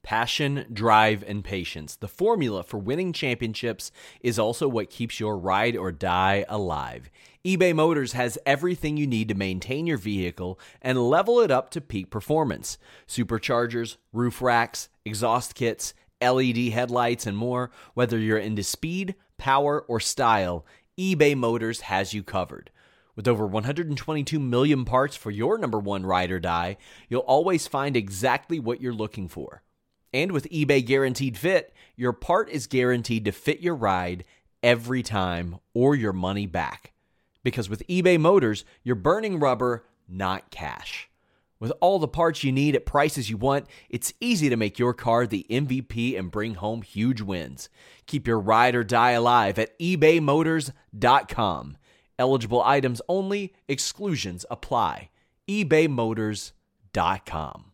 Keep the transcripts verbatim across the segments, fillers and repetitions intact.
Passion, drive, and patience. The formula for winning championships is also what keeps your ride or die alive. eBay Motors has everything you need to maintain your vehicle and level it up to peak performance. Superchargers, roof racks, exhaust kits, L E D headlights, and more. Whether you're into speed, power, or style, eBay Motors has you covered. With over one hundred twenty-two million parts for your number one ride or die, you'll always find exactly what you're looking for. And with eBay Guaranteed Fit, your part is guaranteed to fit your ride every time or your money back. Because with eBay Motors, you're burning rubber, not cash. With all the parts you need at prices you want, it's easy to make your car the M V P and bring home huge wins. Keep your ride or die alive at ebay motors dot com. Eligible items only, exclusions apply. ebay motors dot com.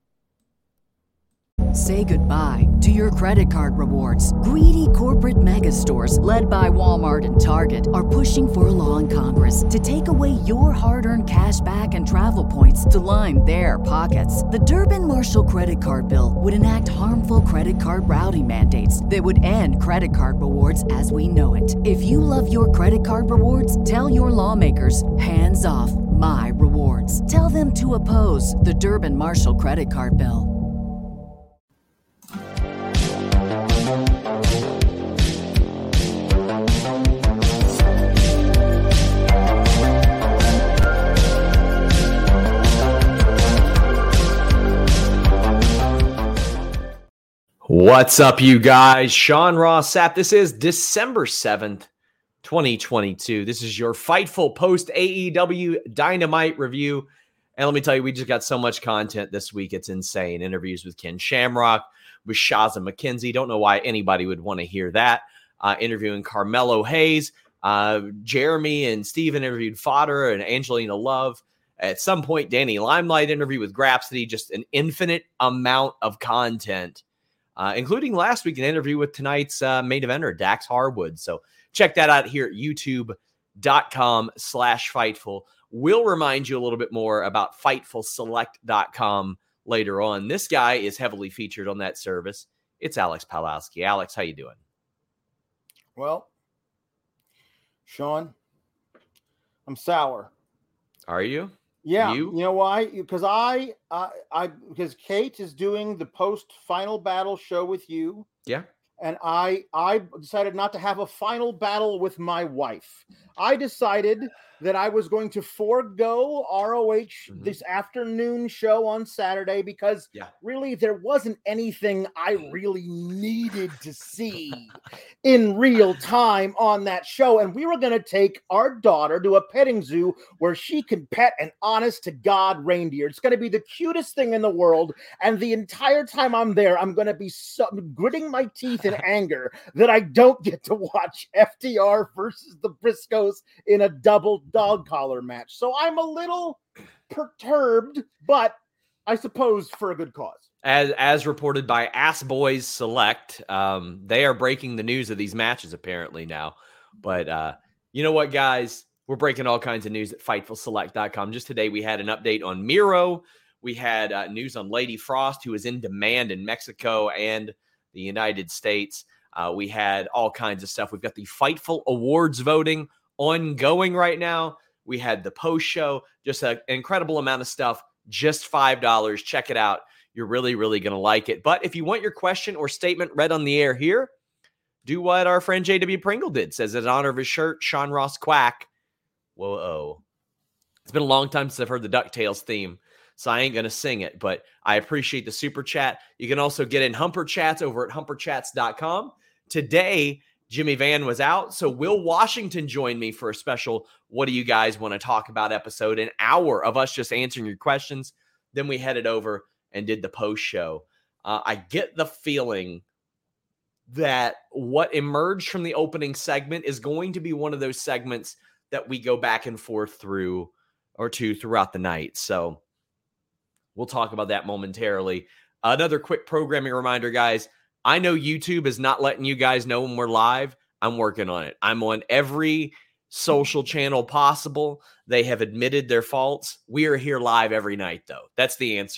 Say goodbye to your credit card rewards. Greedy corporate mega stores, led by Walmart and Target, are pushing for a law in Congress to take away your hard-earned cash back and travel points to line their pockets. The Durbin-Marshall credit card bill would enact harmful credit card routing mandates that would end credit card rewards as we know it. If you love your credit card rewards, tell your lawmakers, hands off my rewards. Tell them to oppose the Durbin-Marshall credit card bill. What's up, you guys? Sean Ross Sapp. This is December seventh, twenty twenty-two. This is your Fightful post-A E W Dynamite review. And let me tell you, we just got so much content this week. It's insane. Interviews with Ken Shamrock, with Shaza McKenzie. Don't know why anybody would want to hear that. Uh, interviewing Carmelo Hayes. Uh, Jeremy and Steven interviewed Fodder and Angelina Love. At some point, Danny Limelight interview with Grapsody. Just an infinite amount of content. Uh, including last week, an interview with tonight's uh, main eventer, Dax Harwood. So check that out here at youtube.com slash Fightful. We'll remind you a little bit more about Fightful Select dot com later on. This guy is heavily featured on that service. It's Alex Palowski. Alex, how you doing? Well, Sean, I'm sour. Are you? Yeah, you? you know why? Because I, I, I, because Kate is doing the post final battle show with you. Yeah. And I, I decided not to have a final battle with my wife. I decided that I was going to forego R O H mm-hmm. this afternoon show on Saturday because yeah. really there wasn't anything I really needed to see in real time on that show. And we were going to take our daughter to a petting zoo where she can pet an honest to God reindeer. It's going to be the cutest thing in the world. And the entire time I'm there, I'm going to be so, gritting my teeth in anger that I don't get to watch F T R versus the Briscoes in a double dog collar match. So I'm a little perturbed, but I suppose for a good cause. As as reported by Ass Boys Select, um, they are breaking the news of these matches apparently now. But uh, you know what, guys? We're breaking all kinds of news at Fightful Select dot com. Just today, we had an update on Miro. We had uh, news on Lady Frost, who is in demand in Mexico and the United States. Uh, we had all kinds of stuff. We've got the Fightful Awards voting ongoing right now. We had the post show, just an incredible amount of stuff, just five dollars. Check it out. You're really, really going to like it. But if you want your question or statement read on the air here, do what our friend J W Pringle did. Says in honor of his shirt, Sean Ross Quack. Whoa-oh. It's been a long time since I've heard the DuckTales theme, so I ain't going to sing it, but I appreciate the super chat. You can also get in Humper Chats over at humper chats dot com. Today, Jimmy Van was out, so Will Washington joined me for a special What Do You Guys Want to Talk About episode, an hour of us just answering your questions. Then we headed over and did the post show. Uh, I get the feeling that what emerged from the opening segment is going to be one of those segments that we go back and forth through or two throughout the night. So we'll talk about that momentarily. Another quick programming reminder, guys. I know YouTube is not letting you guys know when we're live. I'm working on it. I'm on every social channel possible. They have admitted their faults. We are here live every night, though. That's the answer.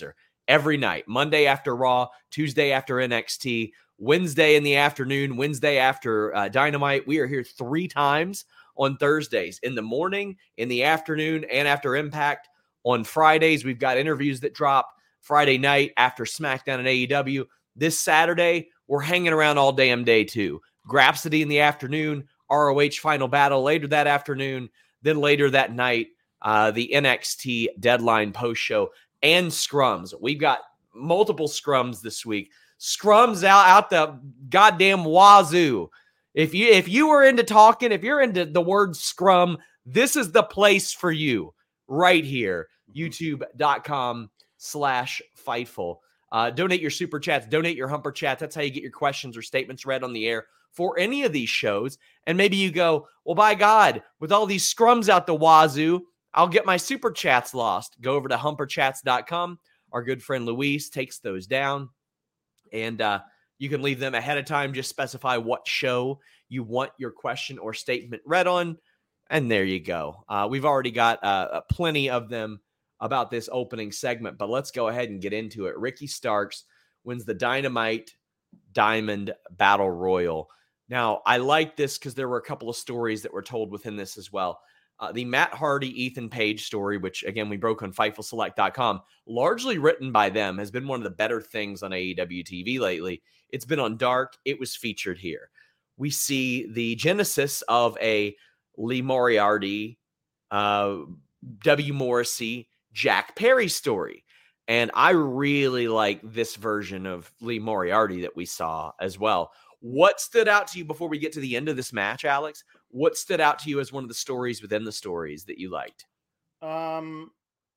every night. Monday after Raw, Tuesday after N X T, Wednesday in the afternoon, Wednesday after uh, Dynamite. We are here three times on Thursdays, in the morning, in the afternoon, and after Impact. On Fridays, we've got interviews that drop Friday night after SmackDown and A E W. This Saturday, we're hanging around all damn day too. Grapsody in the afternoon, R O H Final Battle later that afternoon, then later that night, uh, the N X T Deadline post show and scrums. We've got multiple scrums this week. Scrums out, out the goddamn wazoo. If you if you were into talking, if you're into the word scrum, this is the place for you right here. YouTube.com slash Fightful. Uh, donate your super chats, donate your humper chats. That's how you get your questions or statements read on the air for any of these shows. And maybe you go, well, by God, with all these scrums out the wazoo, I'll get my super chats lost. Go over to humper chats dot com. Our good friend Luis takes those down. And uh, you can leave them ahead of time. Just specify what show you want your question or statement read on. And there you go. Uh, we've already got uh, plenty of them about this opening segment, but let's go ahead and get into it. Ricky Starks wins the Dynamite Diamond Battle Royal. Now, I like this because there were a couple of stories that were told within this as well. Uh, the Matt Hardy, Ethan Page story, which, again, we broke on Fightful Select dot com, largely written by them, has been one of the better things on A E W T V lately. It's been on Dark. It was featured here. We see the genesis of a Lee Moriarty, uh, W. Morrissey, Jack Perry story. And I really like this version of Lee Moriarty that we saw as well. What stood out to you before we get to the end of this match, Alex? What stood out to you as one of the stories within the stories that you liked? Um,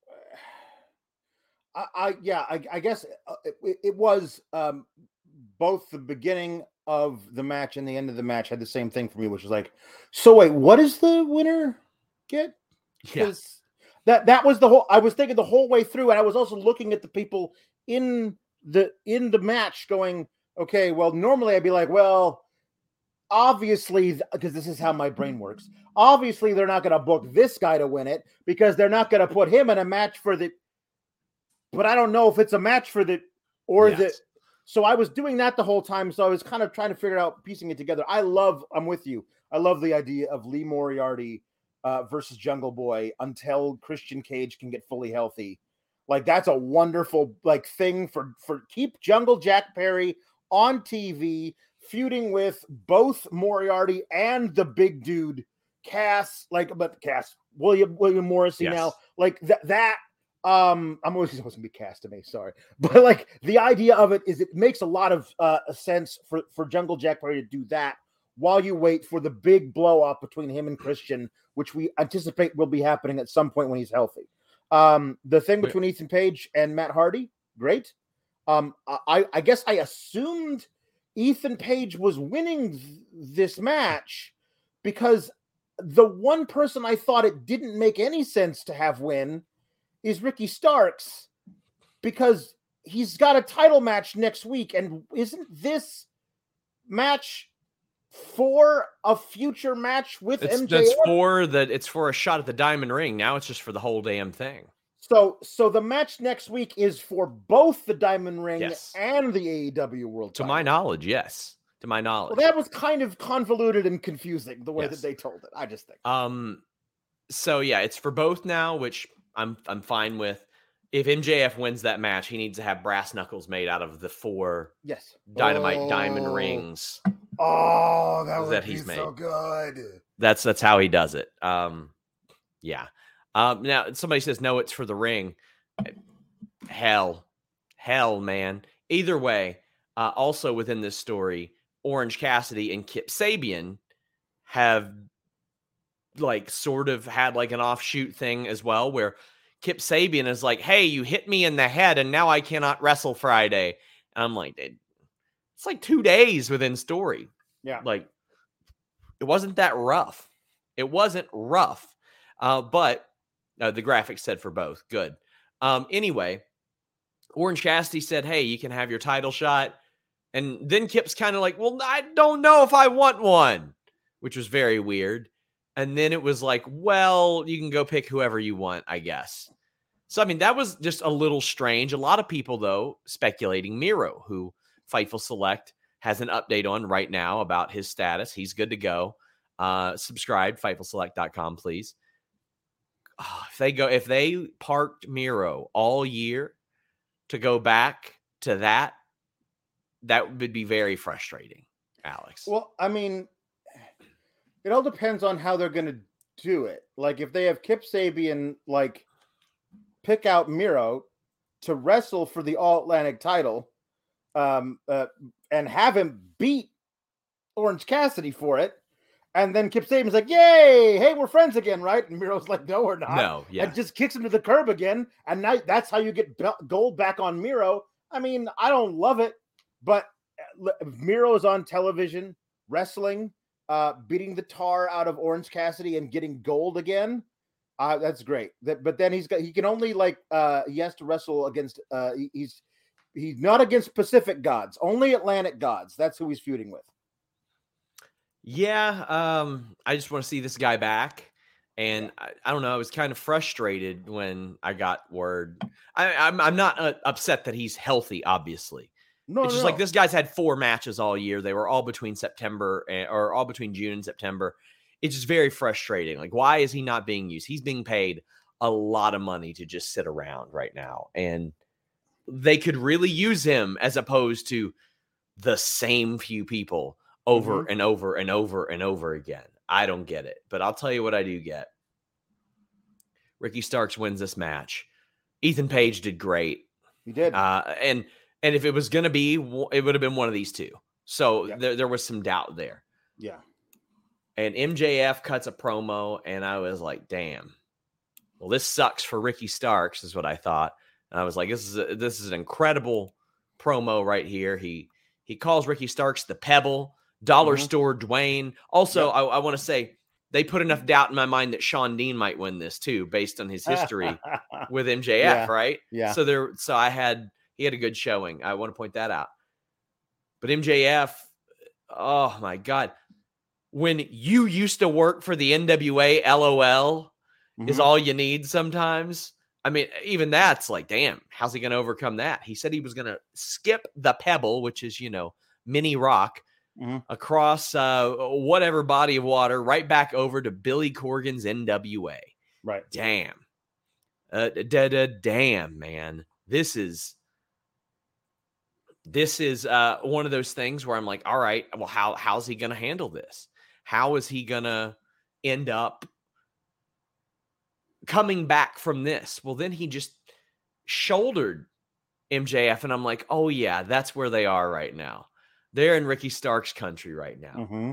I, I yeah, I, I guess it, it was um, both the beginning of the match and the end of the match had the same thing for me, which was like, so wait, what does the winner get? Because yeah. that that was the whole. I was thinking the whole way through, and I was also looking at the people in the in the match, going, okay, well, normally I'd be like, well, obviously, because this is how my brain works. Obviously, they're not going to book this guy to win it because they're not going to put him in a match for the. But I don't know if it's a match for the or yes. the. So I was doing that the whole time. So I was kind of trying to figure out, piecing it together. I love. I'm with you. I love the idea of Lee Moriarty uh, versus Jungle Boy until Christian Cage can get fully healthy. Like that's a wonderful like thing for for keep Jungle Jack Perry on T V, feuding with both Moriarty and the big dude Cass, like but Cass William William Morrissey yes. now, like that that um I'm always supposed to be Cass to me, sorry, but like the idea of it is it makes a lot of uh, sense for for Jungle Jack Perry to do that while you wait for the big blow up between him and Christian, which we anticipate will be happening at some point when he's healthy. Um, the thing between Ethan Page and Matt Hardy, great. Um, I, I guess I assumed Ethan Page was winning th- this match because the one person I thought it didn't make any sense to have win is Ricky Starks because he's got a title match next week. And isn't this match for a future match with it's, M J F? It's for that. It's for a shot at the diamond ring. Now it's just for the whole damn thing. So, so the match next week is for both the Diamond Ring yes. and the A E W World title. To my knowledge, yes. To my knowledge. Well, that was kind of convoluted and confusing the way yes. that they told it. I just think. Um. So yeah, it's for both now, which I'm I'm fine with. If M J F wins that match, he needs to have brass knuckles made out of the four yes Dynamite oh. diamond rings. Oh, that would that be he's made. so good. That's that's how he does it. Um. Yeah. Um, now, somebody says, no, it's for the ring. Hell. Hell, man. Either way, uh, also within this story, Orange Cassidy and Kip Sabian have, like, sort of had, like, an offshoot thing as well, where Kip Sabian is like, hey, you hit me in the head, and now I cannot wrestle Friday. And I'm like, it's like two days within story. Yeah. Like, it wasn't that rough. It wasn't rough. Uh, but... Uh, the graphics said for both. Good. Um, anyway, Orange Cassidy said, hey, you can have your title shot. And then Kip's kind of like, well, I don't know if I want one, which was very weird. And then it was like, well, you can go pick whoever you want, I guess. So, I mean, that was just a little strange. A lot of people, though, speculating Miro, who Fightful Select has an update on right now about his status. He's good to go. Uh, subscribe, fightful select dot com, please. Oh, if they go, if they parked Miro all year to go back to that, that would be very frustrating, Alex. Well, I mean, it all depends on how they're going to do it. Like, if they have Kip Sabian, like, pick out Miro to wrestle for the All-Atlantic title, um, uh, and have him beat Orange Cassidy for it, and then Kip Sabian's like, yay, hey, we're friends again, right? And Miro's like, no, we're not. No, yeah. And just kicks him to the curb again, and now that's how you get gold back on Miro. I mean, I don't love it, but Miro is on television, wrestling, uh, beating the tar out of Orange Cassidy and getting gold again. Uh, that's great. That, but then he's got, he can only like, uh, he has to wrestle against, uh, he, he's, he's not against Pacific gods, only Atlantic gods. That's who he's feuding with. Yeah, um, I just want to see this guy back. And I, I don't know, I was kind of frustrated when I got word. I, I'm, I'm not uh, upset that he's healthy, obviously. No, it's just no. like this guy's had four matches all year. They were all between September and, or all between June and September. It's just very frustrating. Like, why is he not being used? He's being paid a lot of money to just sit around right now. And they could really use him as opposed to the same few people over mm-hmm. and over and over and over again. I don't get it. But I'll tell you what I do get. Ricky Starks wins this match. Ethan Page did great. He did. Uh, and and if it was going to be, it would have been one of these two. So yeah. there, there was some doubt there. Yeah. And M J F cuts a promo, and I was like, damn. Well, this sucks for Ricky Starks, is what I thought. And I was like, this is a, this is an incredible promo right here. He he calls Ricky Starks the Pebble, Dollar mm-hmm. Store Dwayne. Also, yep. I, I want to say they put enough doubt in my mind that Shawn Dean might win this too, based on his history with M J F, yeah. right? Yeah. So there, so I had he had a good showing. I want to point that out. But M J F, oh my God. When you used to work for the N W A, LOL mm-hmm. is all you need sometimes. I mean, even that's like, damn, how's he going to overcome that? He said he was going to skip the Pebble, which is, you know, mini rock, mm-hmm. across uh, whatever body of water, right back over to Billy Corgan's N W A. Right. Damn. Uh, da, da, damn, man. This is, this is uh, one of those things where I'm like, all right, well, how how's he going to handle this? How is he going to end up coming back from this? Well, then he just shouldered M J F, and I'm like, oh, yeah, that's where they are right now. They're in Ricky Starks country right now. Mm-hmm.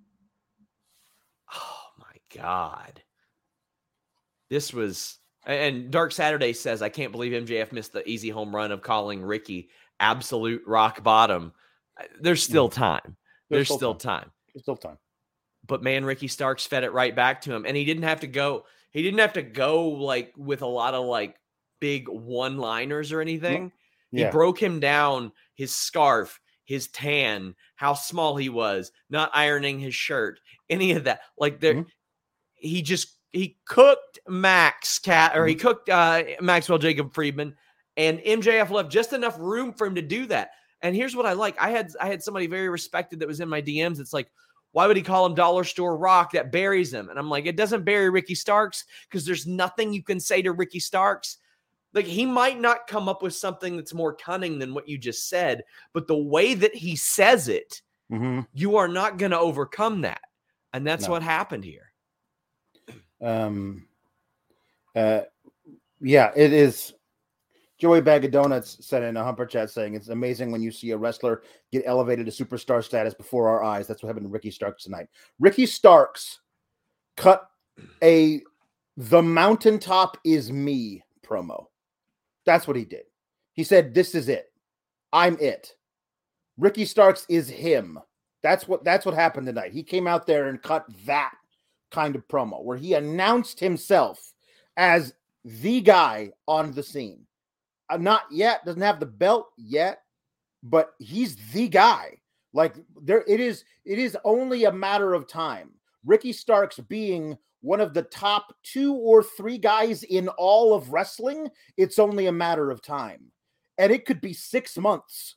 Oh, my God. This was, and Dark Saturday says, I can't believe M J F missed the easy home run of calling Ricky absolute rock bottom. There's still time. There's, There's still, still time. time. There's still time. But man, Ricky Starks fed it right back to him. And he didn't have to go, he didn't have to go like with a lot of like big one-liners or anything. Yeah. He broke him down, his scarf, his tan, how small he was, not ironing his shirt, any of that. Like there, mm-hmm. he just, he cooked Max Cat, or mm-hmm. he cooked uh, Maxwell Jacob Friedman, and M J F left just enough room for him to do that. And here's what I like. I had, I had somebody very respected that was in my D Ms. It's like, why would he call him Dollar Store Rock? That buries him. And I'm like, it doesn't bury Ricky Starks because there's nothing you can say to Ricky Starks. Like, he might not come up with something that's more cunning than what you just said, but the way that he says it, mm-hmm. you are not going to overcome that. And that's no. what happened here. Um. Uh. Yeah, it is. Joey Bag of Donuts said in a Humper chat saying, it's amazing when you see a wrestler get elevated to superstar status before our eyes. That's what happened to Ricky Starks tonight. Ricky Starks cut a "The Mountaintop is Me" promo. That's what he did. He said, this is it. I'm it. Ricky Starks is him. That's what, that's what happened tonight. He came out there and cut that kind of promo where he announced himself as the guy on the scene. Uh, not yet, doesn't have the belt yet, but he's the guy. Like there, it is, it is only a matter of time Ricky Starks being one of the top two or three guys in all of wrestling, it's only a matter of time. And it could be six months.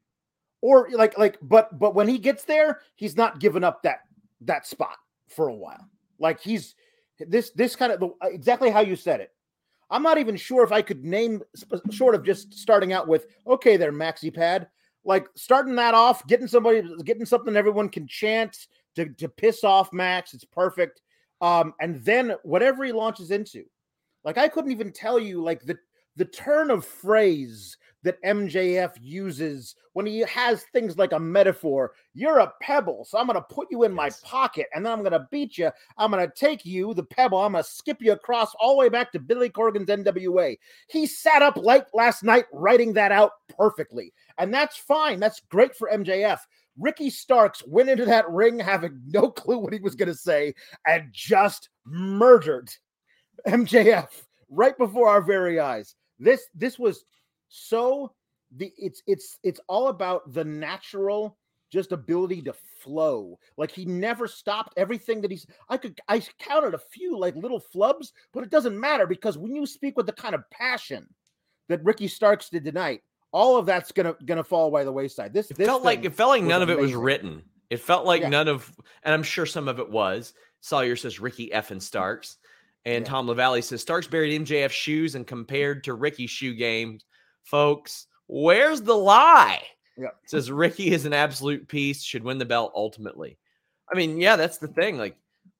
Or like, like, but but when he gets there, he's not giving up that that spot for a while. Like he's this this kind of exactly how you said it. I'm not even sure if I could name short of just starting out with, okay, there, Maxi Pad. Like starting that off, getting somebody, getting something everyone can chant to, to piss off Max. It's perfect. Um, and then whatever he launches into, like I couldn't even tell you like the the turn of phrase that M J F uses when he has things like a metaphor. You're a pebble, so I'm going to put you in yes. my pocket, and then I'm going to beat you. I'm going to take you, the pebble, I'm going to skip you across all the way back to Billy Corgan's N W A. He sat up late last night writing that out perfectly, and that's fine. That's great for M J F. Ricky Starks went into that ring having no clue what he was going to say and just murdered M J F right before our very eyes. This this was so the it's it's it's all about the natural just ability to flow. Like he never stopped everything that he's I could I counted a few like little flubs, but it doesn't matter because when you speak with the kind of passion that Ricky Starks did tonight, all of that's gonna gonna fall by the wayside. This it this felt like it felt like none amazing. of it was written. It felt like yeah. none of, and I'm sure some of it was. Sawyer says Ricky F and Starks. And yeah. Tom LaValle says Starks buried M J F's shoes and compared to Ricky's shoe game. Folks, where's the lie? Yeah. Says Ricky is an absolute piece, should win the belt ultimately. I mean, yeah, that's the thing. Like,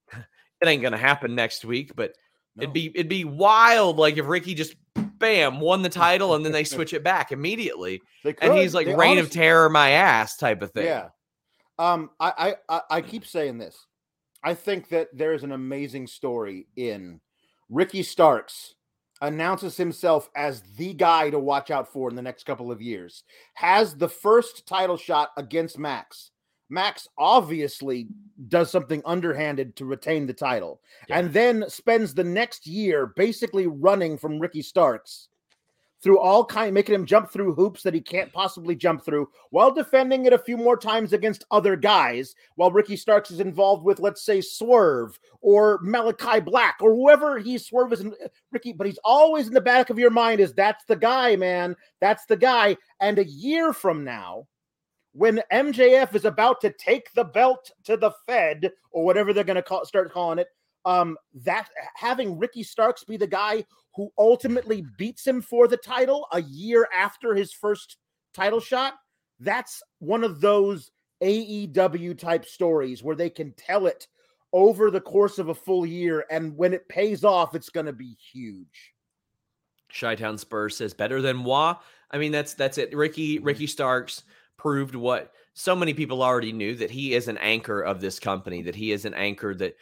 it ain't gonna happen next week, but no. it'd be it'd be wild. Like if Ricky just bam won the title and then they switch it back immediately, and he's like they reign honestly, of terror my ass type of thing. Yeah. Um, I I I keep saying this. I think that there is an amazing story in Ricky Starks announces himself as the guy to watch out for in the next couple of years, has the first title shot against Max. Max obviously does something underhanded to retain the title, yeah. and then spends the next year basically running from Ricky Starks through all kind, making him jump through hoops that he can't possibly jump through, while defending it a few more times against other guys, while Ricky Starks is involved with, let's say, Swerve or Malachi Black or whoever he Swerve is in, Ricky, but he's always in the back of your mind is that's the guy, man. That's the guy. And a year from now, when M J F is about to take the belt to the Fed or whatever they're going to call, start calling it, um, that having Ricky Starks be the guy who ultimately beats him for the title a year after his first title shot, that's one of those A E W type stories where they can tell it over the course of a full year, and when it pays off, it's going to be huge. Chi-Town Spurs says better than Wah. I mean, that's that's it. Ricky Ricky Starks proved what so many people already knew, that he is an anchor of this company, that he is an anchor that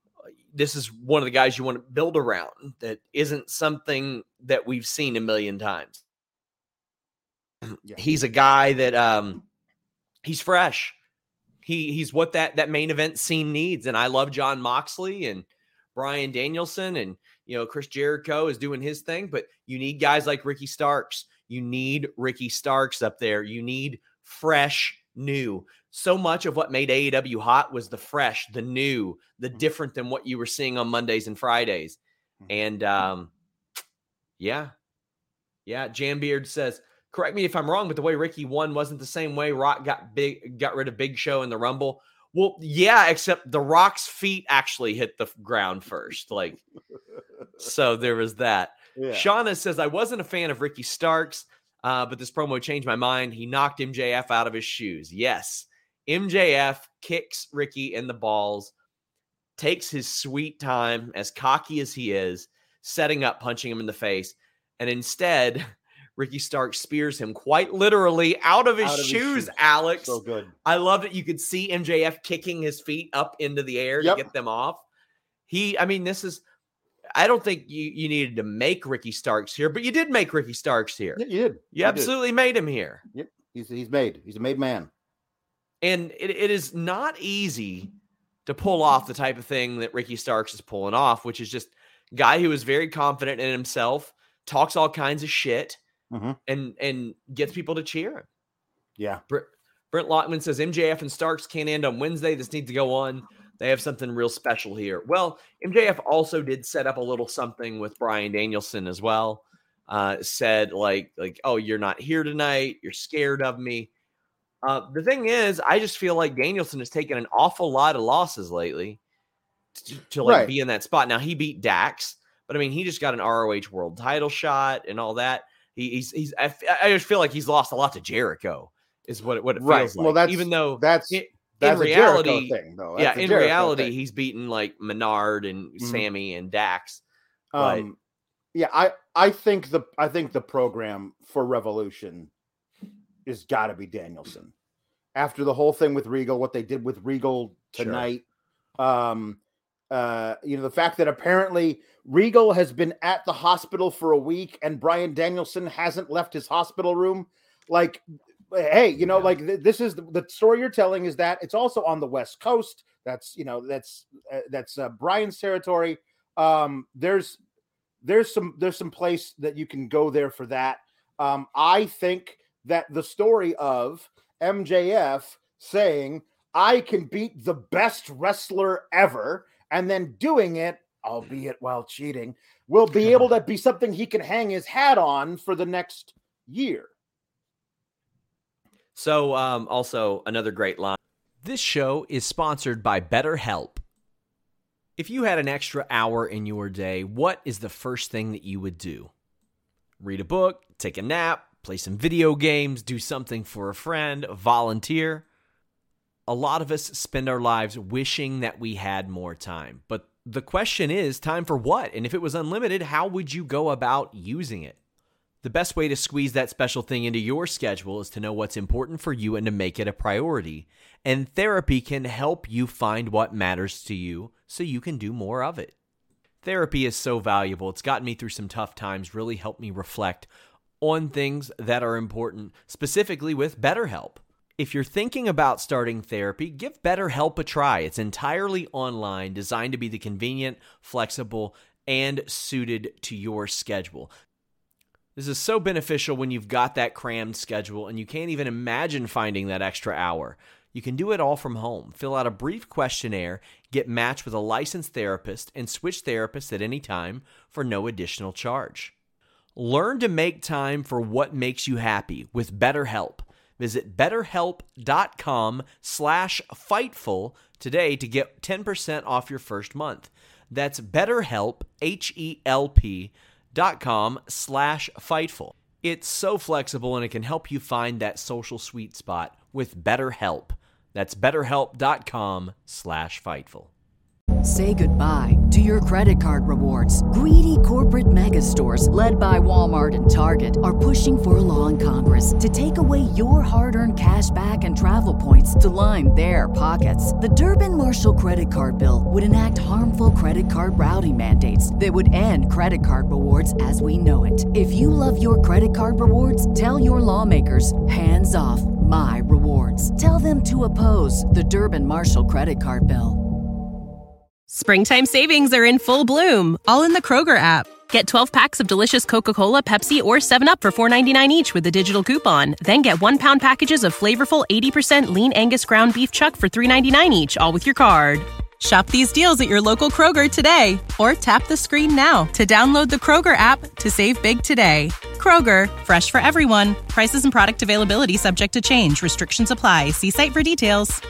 this is one of the guys you want to build around, that isn't something that we've seen a million times. Yeah. He's a guy that um, he's fresh. He he's what that, that main event scene needs. And I love John Moxley and Bryan Danielson, and, you know, Chris Jericho is doing his thing, but you need guys like Ricky Starks. You need Ricky Starks up there. You need fresh, new. So much of what made A E W hot was the fresh, the new, the different than what you were seeing on Mondays and Fridays. And um, yeah, yeah. Jambeard says, correct me if I'm wrong, but the way Ricky won wasn't the same way Rock got big, got rid of Big Show in the Rumble. Well, yeah, except the Rock's feet actually hit the ground first. Like, so there was that. Yeah. Shauna says, I wasn't a fan of Ricky Starks, uh, but this promo changed my mind. He knocked M J F out of his shoes. Yes. M J F kicks Ricky in the balls, takes his sweet time, as cocky as he is, setting up, punching him in the face. And instead, Ricky Starks spears him quite literally out of his, out of shoes, his shoes, Alex. So good. I love that you could see M J F kicking his feet up into the air yep. to get them off. He, I mean, this is, I don't think you, you needed to make Ricky Starks here, but you did make Ricky Starks here. Yeah, you did. You, you absolutely did. made him here. Yep. He's, he's made. He's a made man. And it, it is not easy to pull off the type of thing that Ricky Starks is pulling off, which is just a guy who is very confident in himself, talks all kinds of shit, mm-hmm. and and gets people to cheer him. Yeah. Brent, Brent Lockman says, M J F and Starks can't end on Wednesday. This needs to go on They have something real special here. Well, M J F also did set up a little something with Bryan Danielson as well. Uh, said like, like, oh, you're not here tonight. You're scared of me. Uh, the thing is, I just feel like Danielson has taken an awful lot of losses lately to, to like Right. be in that spot. Now he beat Dax, but I mean, he just got an R O H world title shot and all that. He, he's, he's, I, I just feel like he's lost a lot to Jericho is what it, what it Right. feels like. Well, that's, even though that's, it, that's in a Jericho reality, thing, though. That's yeah, a in Jericho reality, thing. he's beaten like Menard and Mhm. Sammy and Dax. But, Um, yeah, I, I think the I think the program for Revolution is got to be Danielson. After the whole thing with Regal, what they did with Regal tonight, sure. um, uh, you know, the fact that apparently Regal has been at the hospital for a week and Bryan Danielson hasn't left his hospital room. Like, hey, you know, yeah. like th- this is the, the story you're telling is that it's also on the West Coast. That's, you know, that's uh, that's uh, Bryan's territory. Um, there's there's some there's some place that you can go there for that. Um, I think that the story of M J F saying I can beat the best wrestler ever and then doing it, albeit while cheating, will be able to be something he can hang his hat on for the next year. So um, also another great line. This show is sponsored by BetterHelp. If you had an extra hour in your day, what is the first thing that you would do? Read a book, take a nap, play some video games, do something for a friend, volunteer. A lot of us spend our lives wishing that we had more time. But the question is, time for what? And if it was unlimited, how would you go about using it? The best way to squeeze that special thing into your schedule is to know what's important for you and to make it a priority. And therapy can help you find what matters to you so you can do more of it. Therapy is so valuable. It's gotten me through some tough times, really helped me reflect on things that are important, specifically with BetterHelp. If you're thinking about starting therapy, give BetterHelp a try. It's entirely online, designed to be the convenient, flexible, and suited to your schedule. This is so beneficial when you've got that crammed schedule and you can't even imagine finding that extra hour. You can do it all from home. Fill out a brief questionnaire, get matched with a licensed therapist, and switch therapists at any time for no additional charge. Learn to make time for what makes you happy with BetterHelp. Visit betterhelp.com slash Fightful today to get ten percent off your first month. That's BetterHelp, H E L P, dot com slash Fightful. It's so flexible and it can help you find that social sweet spot with BetterHelp. That's betterhelp.com slash Fightful. Say goodbye to your credit card rewards. Greedy corporate mega stores, led by Walmart and Target, are pushing for a law in Congress to take away your hard-earned cash back and travel points to line their pockets. The Durbin-Marshall credit card bill would enact harmful credit card routing mandates that would end credit card rewards as we know it. If you love your credit card rewards, tell your lawmakers, hands off my rewards. Tell them to oppose the Durbin-Marshall credit card bill. Springtime savings are in full bloom, all in the Kroger app. Get twelve packs of delicious Coca-Cola, Pepsi, or seven up for four ninety-nine each with a digital coupon. Then get one pound packages of flavorful eighty percent lean Angus ground beef chuck for three ninety-nine each, all with your card. Shop these deals at your local Kroger today, or tap the screen now to download the Kroger app to save big today. Kroger, fresh for everyone. Prices and product availability subject to change. Restrictions apply. See site for details.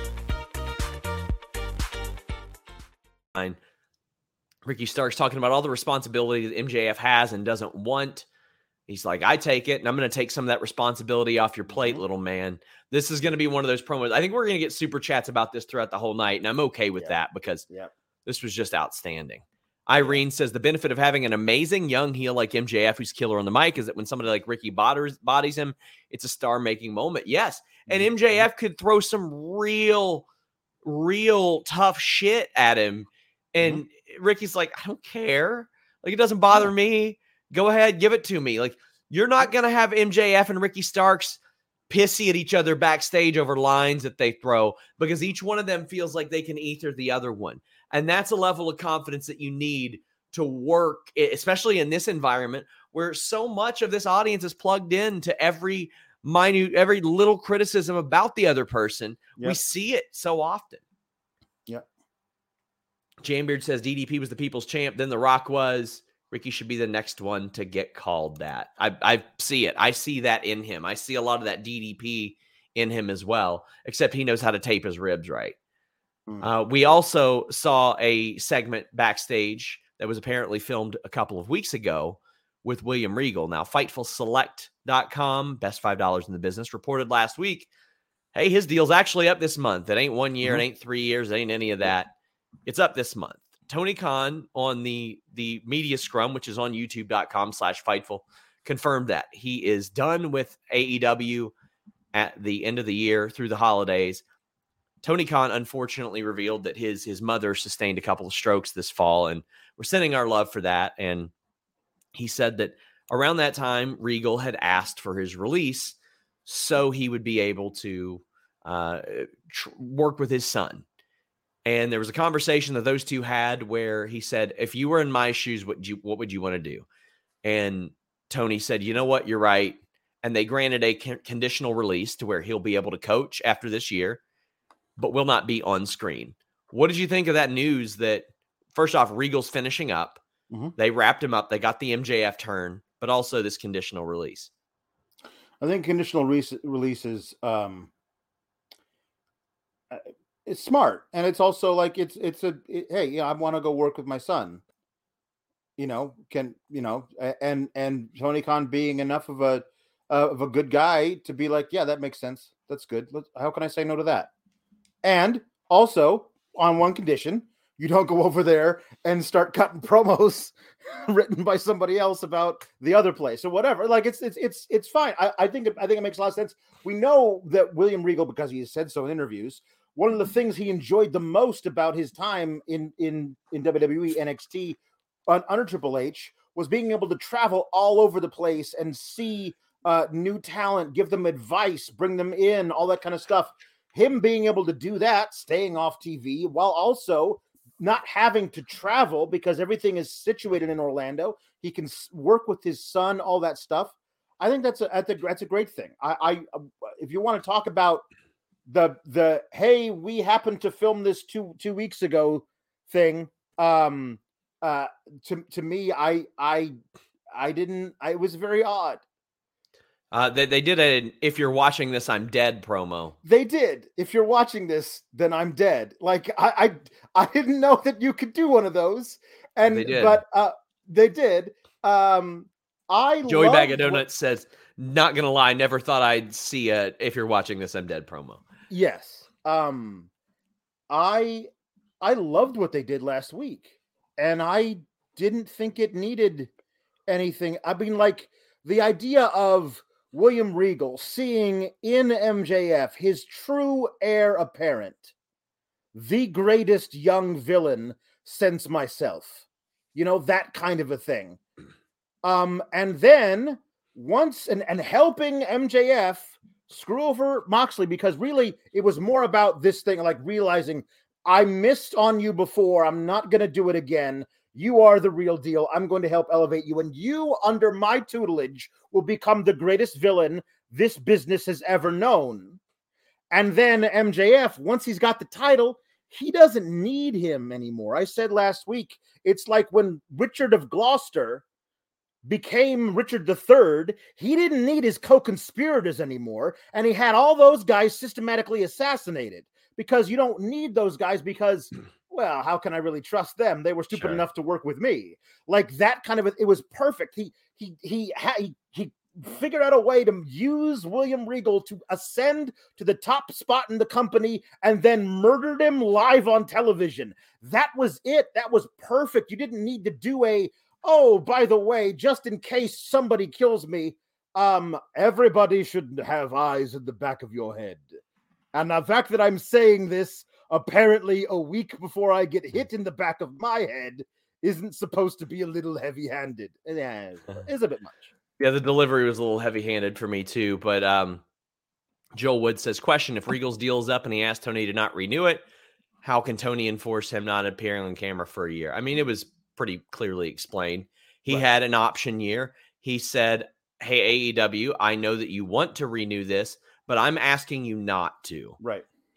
Ricky Starks talking about all the responsibility that M J F has and doesn't want. He's like, I take it, and I'm going to take some of that responsibility off your plate, little man. This is going to be one of those promos. I think we're going to get super chats about this throughout the whole night, and I'm okay with yep. that because yep. this was just outstanding. Irene yep. says the benefit of having an amazing young heel like M J F who's killer on the mic is that when somebody like Ricky bodies, bodies him, it's a star-making moment. Yes, and M J F could throw some real, real tough shit at him. And mm-hmm. Ricky's like, I don't care. Like, it doesn't bother me. Go ahead, give it to me. Like, you're not going to have M J F and Ricky Starks pissy at each other backstage over lines that they throw because each one of them feels like they can ether the other one. And that's a level of confidence that you need to work, especially in this environment where so much of this audience is plugged in to every minute, every little criticism about the other person. Yep. We see it so often. Yep. Jambeard says D D P was the people's champ, then The Rock was. Ricky should be the next one to get called that. I, I see it. I see that in him. I see a lot of that D D P in him as well, except he knows how to tape his ribs right. Mm. Uh, we also saw a segment backstage that was apparently filmed a couple of weeks ago with William Regal. Now, Fightful Select dot com, best five dollars in the business, reported last week, hey, his deal's actually up this month. It ain't one year, mm-hmm. it ain't three years, it ain't any of that. It's up this month. Tony Khan on the, the media scrum, which is on youtube.com slash Fightful, confirmed that he is done with A E W at the end of the year through the holidays. Tony Khan unfortunately revealed that his, his mother sustained a couple of strokes this fall, and we're sending our love for that. And he said that around that time, Regal had asked for his release so he would be able to uh, tr- work with his son. And there was a conversation that those two had where he said, if you were in my shoes, what, you, what would you want to do? And Tony said, you know what, you're right. And they granted a con- conditional release to where he'll be able to coach after this year, but will not be on screen. What did you think of that news that, first off, Regal's finishing up? Mm-hmm. They wrapped him up. They got the M J F turn, but also this conditional release. I think conditional re- release is um, it's smart, and it's also like it's it's a it, hey, yeah, I want to go work with my son. You know, can you know, and and Tony Khan being enough of a uh, of a good guy to be like, yeah, that makes sense. That's good. Let's, how can I say no to that? And also on one condition. You don't go over there and start cutting promos written by somebody else about the other place or whatever. Like it's it's it's it's fine. I, I think it, I think it makes a lot of sense. We know that William Regal, because he has said so in interviews, one of the things he enjoyed the most about his time in in in W W E, N X T, on, under Triple H, was being able to travel all over the place and see uh, new talent, give them advice, bring them in, all that kind of stuff. Him being able to do that, staying off T V, while also not having to travel because everything is situated in Orlando. He can work with his son, all that stuff. I think that's a, that's a great thing. I, I, if you want to talk about the, the, hey, we happened to film this two, two weeks ago thing. Um, uh, to, to me, I, I, I didn't, I, it was very odd. Uh, they, they did a, if you're watching this, I'm dead promo. They did. If you're watching this, then I'm dead. Like I, I, I didn't know that you could do one of those. And, they did. but, uh, they did. Um, I, Joey Bag of Donuts says, not going to lie, never thought I'd see a, if you're watching this, I'm dead promo. Yes. Um, I, I loved what they did last week, and I didn't think it needed anything. I mean, like the idea of William Regal seeing in M J F his true heir apparent, the greatest young villain since myself, you know, that kind of a thing. Um, and then once and, and helping M J F screw over Moxley, because really it was more about this thing, like realizing I missed on you before. I'm not going to do it again. You are the real deal. I'm going to help elevate you. And you, under my tutelage, will become the greatest villain this business has ever known. And then M J F, once he's got the title, he doesn't need him anymore. I said last week, it's like when Richard of Gloucester became Richard the Third, he didn't need his co-conspirators anymore. And he had all those guys systematically assassinated, because you don't need those guys because, well, how can I really trust them? They were stupid sure. enough to work with me. Like that kind of, a, it was perfect. He, he, he, he, he figured out a way to use William Regal to ascend to the top spot in the company and then murdered him live on television. That was it. That was perfect. You didn't need to do a, oh, by the way, just in case somebody kills me, um, everybody should have eyes in the back of your head. And the fact that I'm saying this apparently a week before I get hit in the back of my head isn't supposed to be a little heavy-handed. Yeah, it's a bit much. Yeah, the delivery was a little heavy-handed for me too. But um, Joel Wood says, question, if Regal's deal is up and he asked Tony to not renew it, how can Tony enforce him not appearing on camera for a year? I mean, it was pretty clearly explained. He right. had an option year. He said, hey, A E W, I know that you want to renew this, but I'm asking you not to. Right.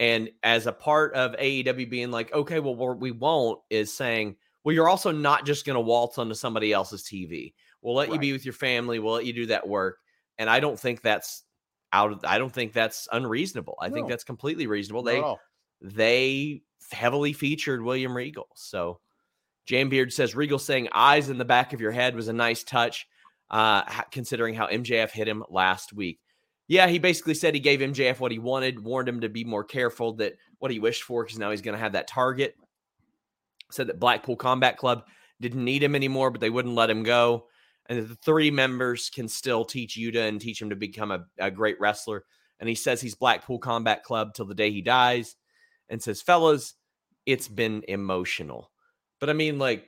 And as a part of A E W being like, okay, well, we're, we won't, is saying, well, you're also not just going to waltz onto somebody else's T V. We'll let right. you be with your family. We'll let you do that work. And I don't think that's out of, I don't think that's unreasonable. I no. think that's completely reasonable. They, they heavily featured William Regal. So Jambeard says Regal saying eyes in the back of your head was a nice touch, uh, considering how M J F hit him last week. Yeah, he basically said he gave M J F what he wanted, warned him to be more careful, that what he wished for, because now he's going to have that target. Said that Blackpool Combat Club didn't need him anymore, but they wouldn't let him go. And that the three members can still teach Yuta and teach him to become a, a great wrestler. And he says he's Blackpool Combat Club till the day he dies. And says, fellas, it's been emotional. But I mean, like,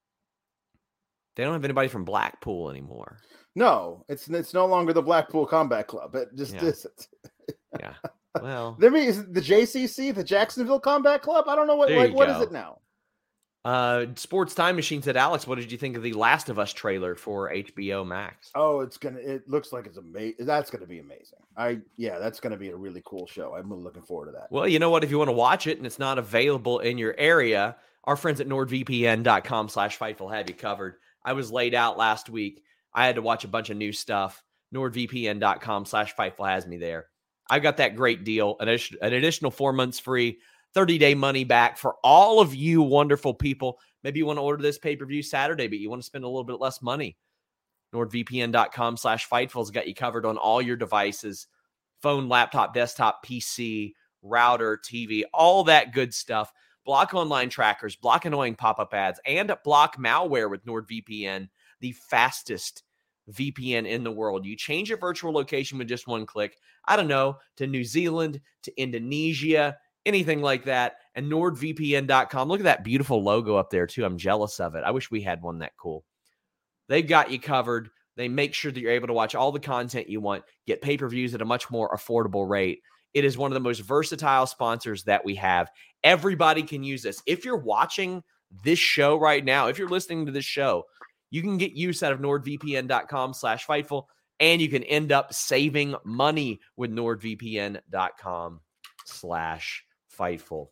they don't have anybody from Blackpool anymore. No, it's it's no longer the Blackpool Combat Club. It just yeah. isn't. yeah. Well, there is it the J C C, the Jacksonville Combat Club. I don't know what like what go. is it now. Uh, Sports Time Machine said, Alex, what did you think of the Last of Us trailer for H B O Max? Oh, it's gonna. It looks like it's amazing. That's gonna be amazing. I yeah, that's gonna be a really cool show. I'm really looking forward to that. Well, you know what? If you want to watch it and it's not available in your area, our friends at nordvpn dot com slash Fightful have you covered. I was laid out last week. I had to watch a bunch of new stuff. nordvpn dot com slash Fightful has me there. I got that great deal, an, an additional four months free, thirty-day money back for all of you wonderful people. Maybe you want to order this pay-per-view Saturday, but you want to spend a little bit less money. nordvpn dot com slash Fightful has got you covered on all your devices, phone, laptop, desktop, P C, router, T V, all that good stuff. Block online trackers, block annoying pop-up ads, and block malware with NordVPN, the fastest V P N in the world. You change your virtual location with just one click. I don't know, to New Zealand, to Indonesia, anything like that. And nordvpn dot com. Look at that beautiful logo up there, too. I'm jealous of it. I wish we had one that cool. They've got you covered. They make sure that you're able to watch all the content you want, get pay-per-views at a much more affordable rate. It is one of the most versatile sponsors that we have. Everybody can use this. If you're watching this show right now, if you're listening to this show, you can get use out of nordvpn dot com slash Fightful, and you can end up saving money with nordvpn dot com slash Fightful.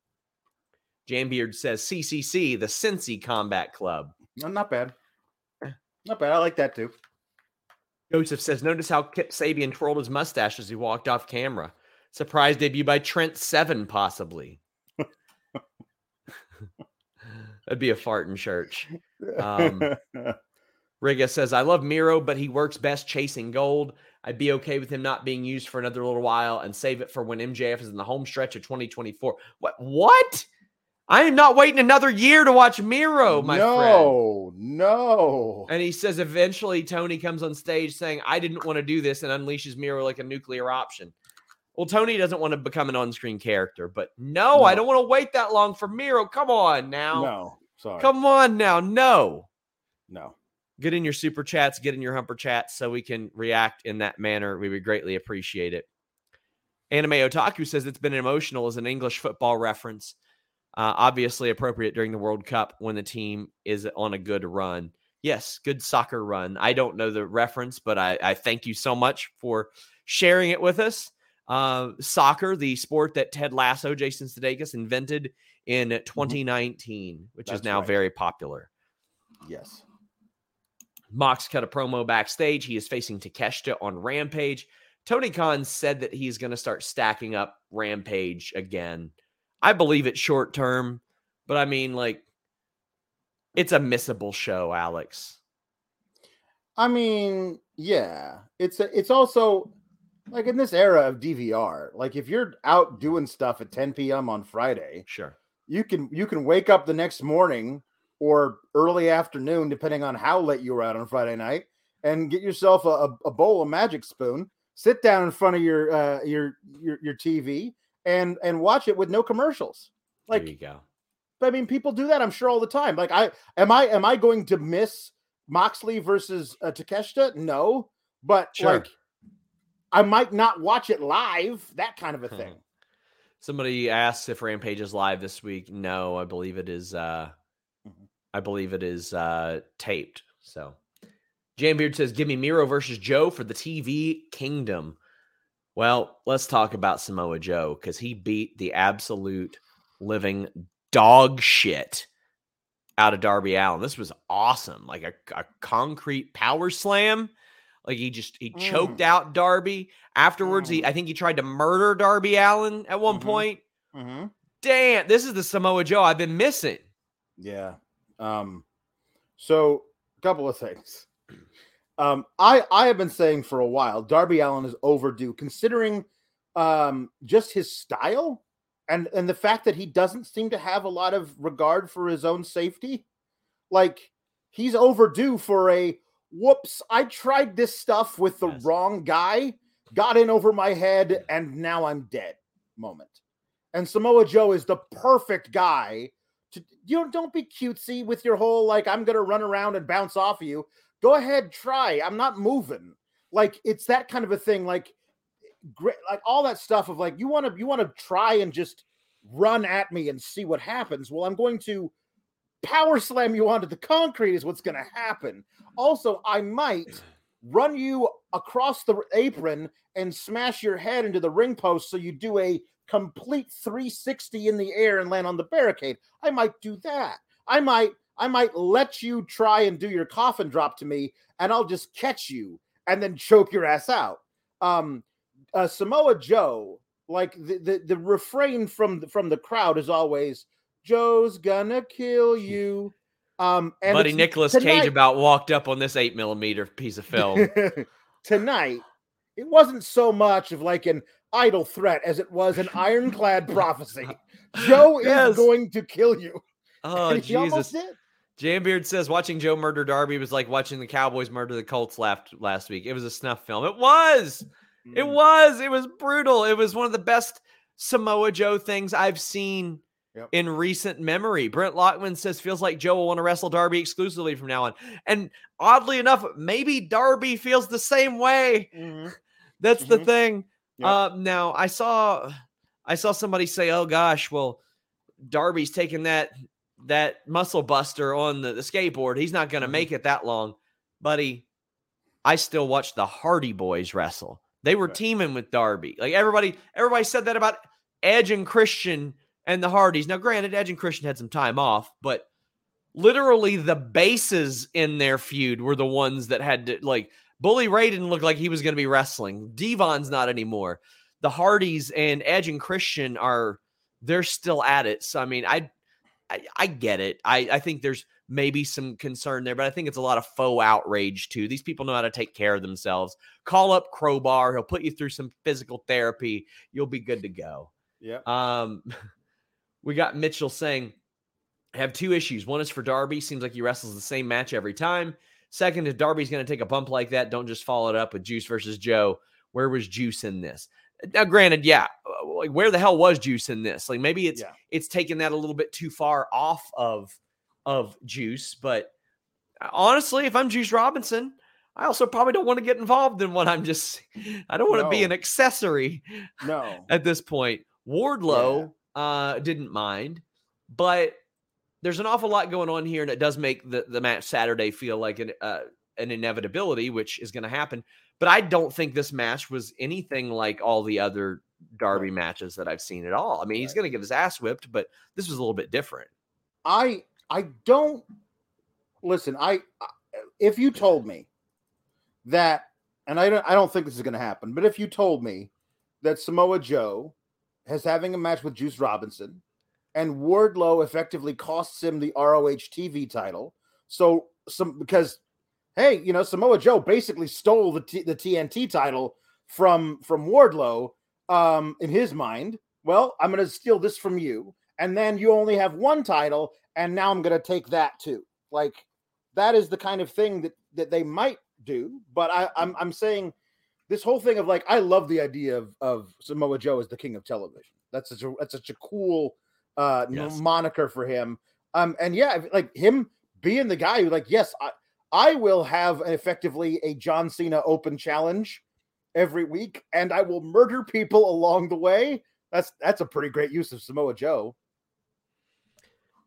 Jambeard says C C C, the Cincy Combat Club. No, not bad. Not bad. I like that too. Joseph says, notice how Kip Sabian twirled his mustache as he walked off camera. Surprise debut by Trent Seven, possibly. That'd be a fart in church. Um, Riga says, I love Miro, but he works best chasing gold. I'd be okay with him not being used for another little while and save it for when M J F is in the home stretch of twenty twenty-four. What? What? I am not waiting another year to watch Miro, my no, friend. No, no. And he says eventually Tony comes on stage saying, I didn't want to do this, and unleashes Miro like a nuclear option. Well, Tony doesn't want to become an on-screen character, but no, no, I don't want to wait that long for Miro. Come on now. No, sorry. Come on now. No. No. Get in your super chats, get in your humper chats so we can react in that manner. We would greatly appreciate it. Anime Otaku says it's been emotional as an English football reference. Uh, obviously appropriate during the World Cup when the team is on a good run. Yes, good soccer run. I don't know the reference, but I, I thank you so much for sharing it with us. Uh, soccer, the sport that Ted Lasso, Jason Sudeikis invented in twenty nineteen, mm-hmm. which That's is now right. very popular. Yes. Mox cut a promo backstage. He is facing Takeshita on Rampage. Tony Khan said that he's going to start stacking up Rampage again. I believe it's short term, but I mean, like, it's a missable show, Alex. I mean, yeah, it's a, it's also like in this era of D V R, like if you're out doing stuff at ten p.m. on Friday, sure, you can you can wake up the next morning or early afternoon, depending on how late you were out on Friday night, and get yourself a, a bowl of Magic Spoon, sit down in front of your uh, your your your T V, and and watch it with no commercials. Like, there you go. I mean, people do that, I'm sure, all the time. Like, I am I am I going to miss Moxley versus uh, Takeshita? No, but sure. like, I might not watch it live. That kind of a thing. Somebody asked if Rampage is live this week. No, I believe it is. Uh, mm-hmm. I believe it is uh, taped. So, Jambeard says, "Give me Miro versus Joe for the T V Kingdom." Well, let's talk about Samoa Joe because he beat the absolute living dog shit out of Darby Allin. This was awesome. Like a, a concrete power slam. Like he just, he mm. choked out Darby. Afterwards, mm. he, I think he tried to murder Darby Allin at one mm-hmm. point. Mm-hmm. Damn, this is the Samoa Joe I've been missing. Yeah. Um, so a couple of things. Um, I, I have been saying for a while, Darby Allin is overdue considering um, just his style and, and the fact that he doesn't seem to have a lot of regard for his own safety. Like he's overdue for a, whoops, I tried this stuff with the yes. wrong guy, got in over my head, and now I'm dead moment. And Samoa Joe is the perfect guy to, you know, don't be cutesy with your whole, like, I'm going to run around and bounce off of you. Go ahead, try. I'm not moving. Like, it's that kind of a thing. Like, great, like all that stuff of like, you want to, you want to try and just run at me and see what happens. Well, I'm going to power slam you onto the concrete is what's going to happen. Also, I might run you across the apron and smash your head into the ring post so you do a complete three sixty in the air and land on the barricade. I might do that. I might I might let you try and do your coffin drop to me, and I'll just catch you and then choke your ass out. Um, uh, Samoa Joe, like the, the, the refrain from the, from the crowd is always, Joe's gonna kill you. Um, and Buddy Nicolas Cage about walked up on this eight millimeter piece of film. Tonight, it wasn't so much of like an idle threat as it was an ironclad prophecy. Joe yes. is going to kill you. Oh, Jesus. Jambeard says watching Joe murder Darby was like watching the Cowboys murder the Colts last, last week. It was a snuff film. It was. Mm. It was. It was brutal. It was one of the best Samoa Joe things I've seen Yep. in recent memory. Brent Lockman says, feels like Joe will want to wrestle Darby exclusively from now on. And oddly enough, maybe Darby feels the same way. Mm-hmm. That's mm-hmm. the thing. Yep. Uh, now I saw, I saw somebody say, oh gosh, well, Darby's taking that, that muscle buster on the, the skateboard. He's not going to mm-hmm. make it that long. Buddy, I still watch the Hardy Boys wrestle. They were right. teaming with Darby. Like everybody, everybody said that about Edge and Christian and the Hardys. Now, granted, Edge and Christian had some time off, but literally the bases in their feud were the ones that had to, like, Bully Ray didn't look like he was going to be wrestling. Devon's not anymore. The Hardys and Edge and Christian are, they're still at it. So, I mean, I I, I get it. I, I think there's maybe some concern there, but I think it's a lot of faux outrage, too. These people know how to take care of themselves. Call up Crowbar. He'll put you through some physical therapy. You'll be good to go. Yeah. Um... We got Mitchell saying, I have two issues. One is for Darby. Seems like he wrestles the same match every time. Second, if Darby's going to take a bump like that, don't just follow it up with Juice versus Joe. Where was Juice in this? Now, granted, yeah, like where the hell was Juice in this? Like maybe it's yeah. it's taken that a little bit too far off of, of Juice. But honestly, if I'm Juice Robinson, I also probably don't want to get involved in what I'm just, I don't want to no. be an accessory no. at this point. Wardlow, yeah. Uh, didn't mind, but there's an awful lot going on here, and it does make the, the match Saturday feel like an uh, an inevitability, which is going to happen. But I don't think this match was anything like all the other Darby right. matches that I've seen at all. I mean, right. he's going to get his ass whipped, but this was a little bit different. I I don't listen. I if you told me that, and I don't I don't think this is going to happen, but if you told me that Samoa Joe has having a match with Juice Robinson, and Wardlow effectively costs him the R O H T V title. So some because, hey, you know, Samoa Joe basically stole the T, the T N T title from from Wardlow. Um, in his mind, well, I'm going to steal this from you, and then you only have one title, and now I'm going to take that too. Like that is the kind of thing that that they might do. But I, I'm I'm saying. This whole thing of like, I love the idea of, of Samoa Joe as the king of television. That's such a, that's such a cool uh, yes. moniker for him. Um, and yeah, like him being the guy who like, yes, I, I will have effectively a John Cena open challenge every week, and I will murder people along the way. That's, that's a pretty great use of Samoa Joe.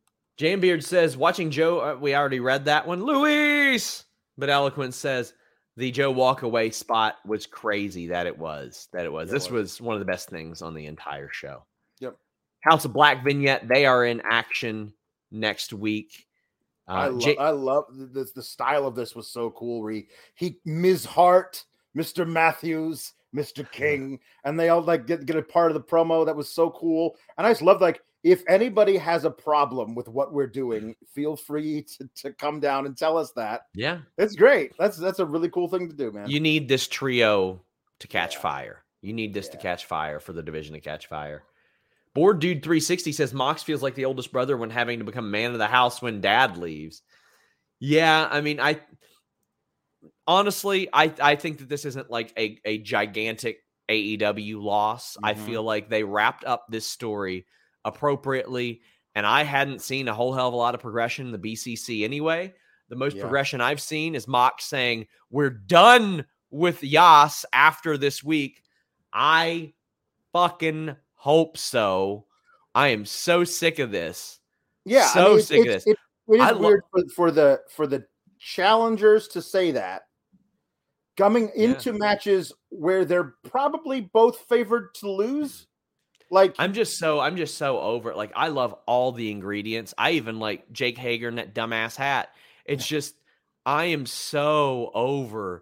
Jambeard says, watching Joe, uh, we already read that one. Luis! But Eloquent says, The Joe Walkaway spot was crazy that it was. That it was. It this was. was one of the best things on the entire show. Yep. House of Black vignette. They are in action next week. Uh, I love. J- I love the the style of this was so cool. Where he, he Miz Hart, Mister Matthews, Mister King, and they all like get, get a part of the promo that was so cool. And I just love like if anybody has a problem with what we're doing, feel free to, to come down and tell us that. Yeah, it's great. That's that's a really cool thing to do, man. You need this trio to catch Yeah. fire. You need this Yeah. to catch fire for the division to catch fire. Board Dude three sixty says Mox feels like the oldest brother when having to become man of the house when dad leaves. Yeah, I mean, I honestly, I, I think that this isn't like a, a gigantic A E W loss. Mm-hmm. I feel like they wrapped up this story appropriately, and I hadn't seen a whole hell of a lot of progression in the B C C anyway. The most yeah. progression I've seen is Mox saying, we're done with Yas after this week. I fucking hope so. I am so sick of this. Yeah, so I mean, sick of this. It, it is I weird lo- for, for the for the challengers to say that coming into yeah. matches where they're probably both favored to lose. Like I'm just so I'm just so over it. Like I love all the ingredients. I even like Jake Hager in that dumbass hat. It's just I am so over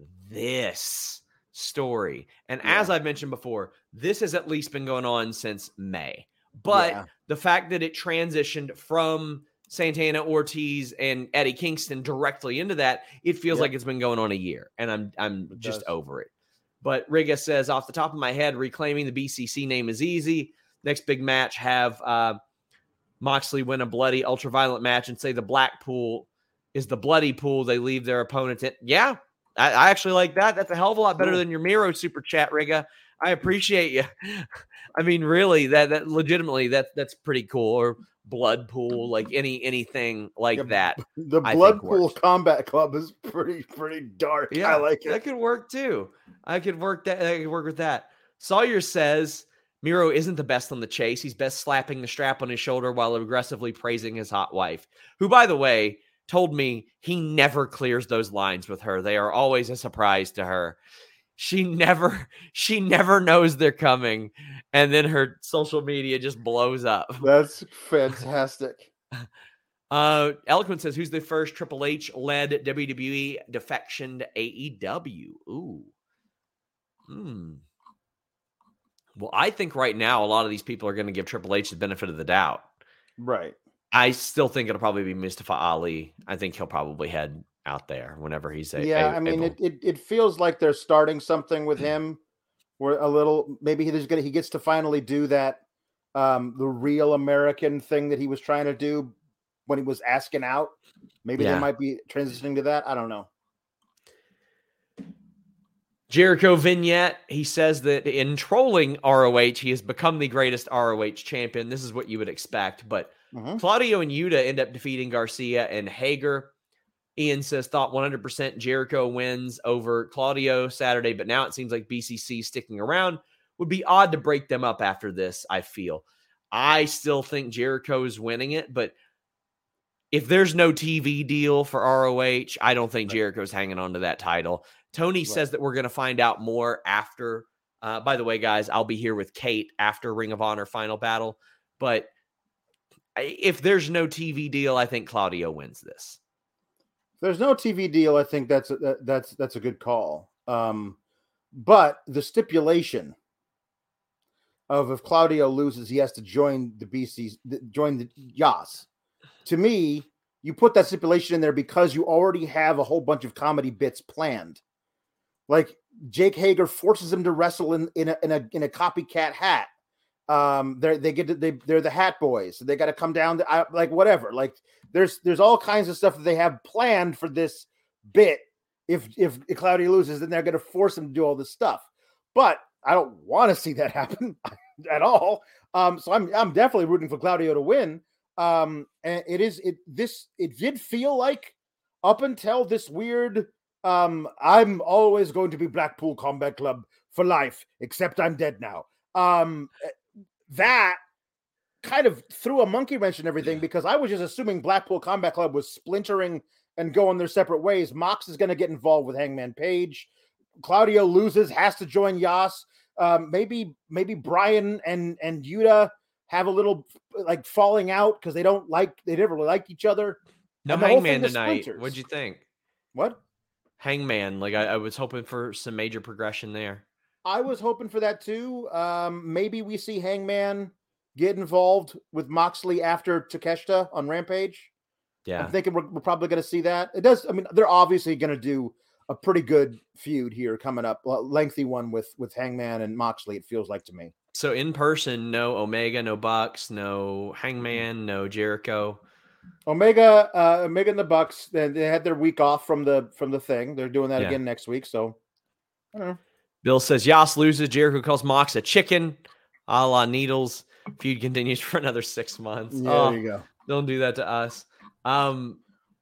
this story. And yeah. as I've mentioned before, this has at least been going on since May. But yeah. the fact that it transitioned from Santana, Ortiz, and Eddie Kingston directly into that, it feels yep. like it's been going on a year. And I'm I'm it just does. over it. But Riga says, off the top of my head, reclaiming the B C C name is easy. Next big match, have uh, Moxley win a bloody ultraviolet match and say the Blackpool is the bloody pool. They leave their opponents in. Yeah, I, I actually like that. That's a hell of a lot better than your Miro super chat, Riga. I appreciate you. I mean, really, that that legitimately, that that's pretty cool. Or blood pool, like any anything like yeah, that. The blood pool combat club is pretty pretty dark. Yeah, I like it. That could work too. I could work that. I could work with that. Sawyer says Miro isn't the best on the chase. He's best slapping the strap on his shoulder while aggressively praising his hot wife, who, by the way, told me he never clears those lines with her. They are always a surprise to her. She never, she never knows they're coming. And then her social media just blows up. That's fantastic. uh, Eloquent says, who's the first Triple H-led W W E defection to A E W? Ooh. Hmm. Well, I think right now a lot of these people are going to give Triple H the benefit of the doubt. Right. I still think it'll probably be Mustafa Ali. I think he'll probably head out there whenever he's a, yeah. a, I mean, able. it, it it feels like they're starting something with him. Where a little maybe he's gonna he gets to finally do that um, the real American thing that he was trying to do when he was asking out. Maybe yeah. they might be transitioning to that. I don't know. Jericho vignette. He says that in trolling R O H, he has become the greatest R O H champion. This is what you would expect, but mm-hmm. Claudio and Yuta end up defeating Garcia and Hager. Ian says, thought one hundred percent Jericho wins over Claudio Saturday, but now it seems like B C C sticking around. Would be odd to break them up after this, I feel. I still think Jericho's winning it, but if there's no T V deal for R O H, I don't think Jericho's hanging on to that title. Tony right. says that we're going to find out more after. Uh, by the way, guys, I'll be here with Kate after Ring of Honor Final Battle. But if there's no T V deal, I think Claudio wins this. If there's no T V deal, I think that's a, that's that's a good call. Um, but the stipulation of if Claudio loses, he has to join the B C, join the Yas. To me, you put that stipulation in there because you already have a whole bunch of comedy bits planned. Like Jake Hager forces him to wrestle in in a in a, in a copycat hat. Um, they they get to, they they're the Hat Boys, so they got to come down to, I, like whatever. Like there's there's all kinds of stuff that they have planned for this bit. If if Claudio loses, then they're going to force him to do all this stuff. But I don't want to see that happen at all. Um, so I'm I'm definitely rooting for Claudio to win. Um, and it is it this it did feel like up until this weird. Um, I'm always going to be Blackpool Combat Club for life, except I'm dead now. Um, that kind of threw a monkey wrench in everything because I was just assuming Blackpool Combat Club was splintering and going their separate ways. Mox is going to get involved with Hangman Page. Claudio loses, has to join Yas. Um, maybe maybe Brian and and Yuta have a little like falling out because they don't like they never really liked each other. No Hangman tonight. What'd you think? What? Hangman, like I, I was hoping for some major progression there. I was hoping for that too. Um, maybe we see Hangman get involved with Moxley after Takeshita on Rampage. Yeah, I'm thinking we're, we're probably going to see that. It does. I mean, they're obviously going to do a pretty good feud here coming up, a lengthy one with with Hangman and Moxley. It feels like to me. So in person, no Omega, no Bucks, no Hangman, no Jericho. Omega, uh, Omega and the Bucks. They, they had their week off from the from the thing. They're doing that yeah. again next week. So I don't know. Bill says Yas loses. Jericho calls Mox a chicken, a la Needles. Feud continues for another six months. Yeah, oh, there you go. Don't do that to us. Um,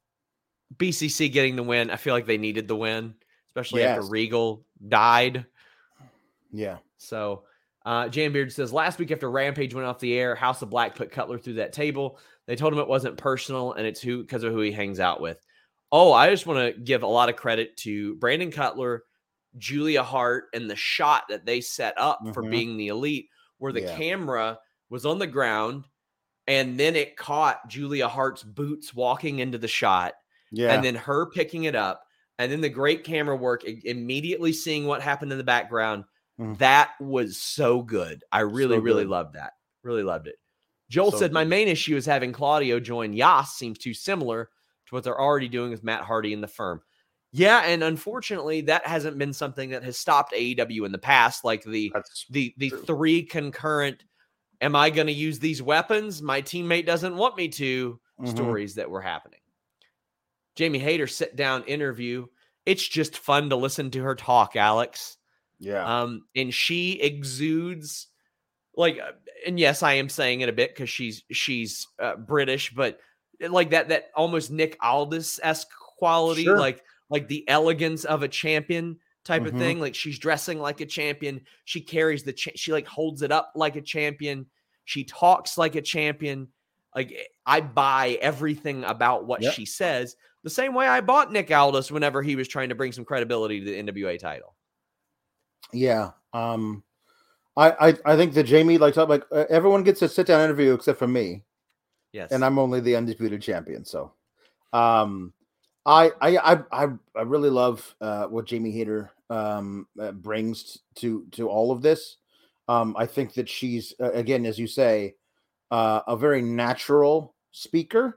B C C getting the win. I feel like they needed the win, especially yes. after Regal died. Yeah. So uh, Jan Beard says, last week after Rampage went off the air, House of Black put Cutler through that table. They told him it wasn't personal, and it's who because of who he hangs out with. Oh, I just want to give a lot of credit to Brandon Cutler, Julia Hart, and the shot that they set up mm-hmm. for being the Elite, where the yeah. camera was on the ground, and then it caught Julia Hart's boots walking into the shot. Yeah. And then her picking it up, and then the great camera work, immediately seeing what happened in the background. Mm. That was so good. I really, so really loved that. Really loved it. Joel so said, good. My main issue is having Claudio join Yas seems too similar to what they're already doing with Matt Hardy and the Firm. Yeah, and unfortunately, that hasn't been something that has stopped A E W in the past, like the That's the the true. three concurrent, am I going to use these weapons? My teammate doesn't want me to, mm-hmm. stories that were happening. Jamie Hayter sit-down interview. It's just fun to listen to her talk, Alex. Yeah. Um, and she exudes like, and yes, I am saying it a bit because she's she's uh, British, but like that that almost Nick Aldis-esque quality, sure. like like the elegance of a champion type mm-hmm. of thing. Like she's dressing like a champion. She carries the cha- she like holds it up like a champion. She talks like a champion. Like I buy everything about what yep. she says. The same way I bought Nick Aldis whenever he was trying to bring some credibility to the N W A title. Yeah. Um, I, I, I think that Jamie, like, like uh, everyone gets a sit down interview except for me. Yes. And I'm only the undisputed champion. So, um, I, I, I, I, I really love, uh, what Jamie Hayter, um, uh, brings to, to all of this. Um, I think that she's, uh, again, as you say, uh, a very natural speaker.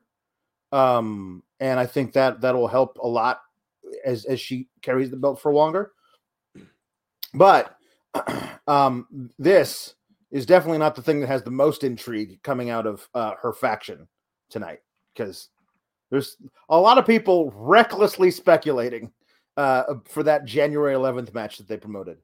Um, and I think that that'll help a lot as, as she carries the belt for longer. But um, this is definitely not the thing that has the most intrigue coming out of uh, her faction tonight, because there's a lot of people recklessly speculating uh, for that January eleventh match that they promoted.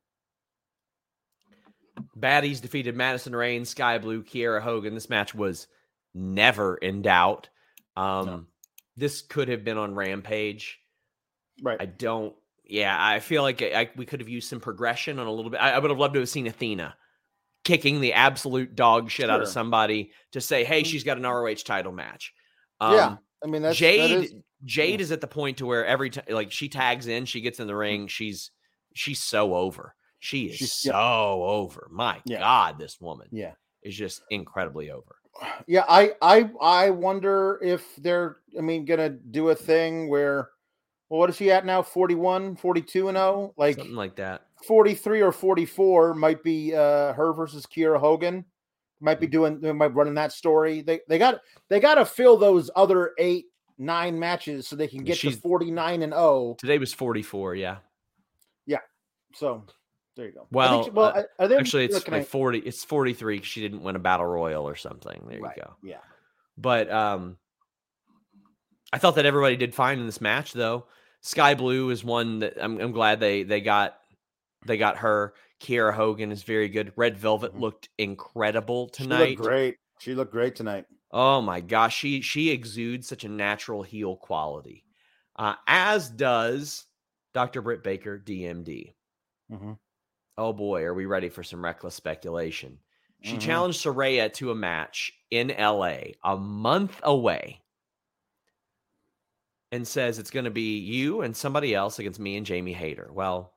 Baddies defeated Madison Rain, Sky Blue, Kiera Hogan. This match was never in doubt. Um, no. This could have been on Rampage. Right. I don't. Yeah, I feel like I, I, we could have used some progression on a little bit. I, I would have loved to have seen Athena kicking the absolute dog shit sure. out of somebody to say, hey, she's got an R O H title match. Um, yeah. I mean, that's, Jade, that is, Jade yeah. is at the point to where every time, like she tags in, she gets in the ring. She's, she's so over. She is she's, so yeah. over. My yeah. God, this woman yeah. is just incredibly over. Yeah. I, I, I wonder if they're, I mean, going to do a thing where, well, what is she at now? forty-one, forty-two and oh, like something like that. forty-three or forty-four might be uh, her versus Kiera Hogan. Might be doing, they might running that story. They they got they got to fill those other eight, nine matches so they can get She's, to forty-nine and oh. Today was forty-four. Yeah. Yeah. So there you go. Well, she, well uh, are they, actually, it's like I, forty. It's forty-three because she didn't win a battle royal or something. There right, you go. Yeah. But um, I thought that everybody did fine in this match, though. Sky Blue is one that I'm, I'm glad they they got they got her. Kiera Hogan is very good. Red Velvet looked incredible tonight. She looked great. She looked great tonight. Oh my gosh, she she exudes such a natural heel quality, uh, as does Doctor Britt Baker, D M D. Mm-hmm. Oh boy, are we ready for some reckless speculation? She mm-hmm. challenged Saraya to a match in L A a month away. and says it's going to be you and somebody else against me and Jamie Hayter. Well,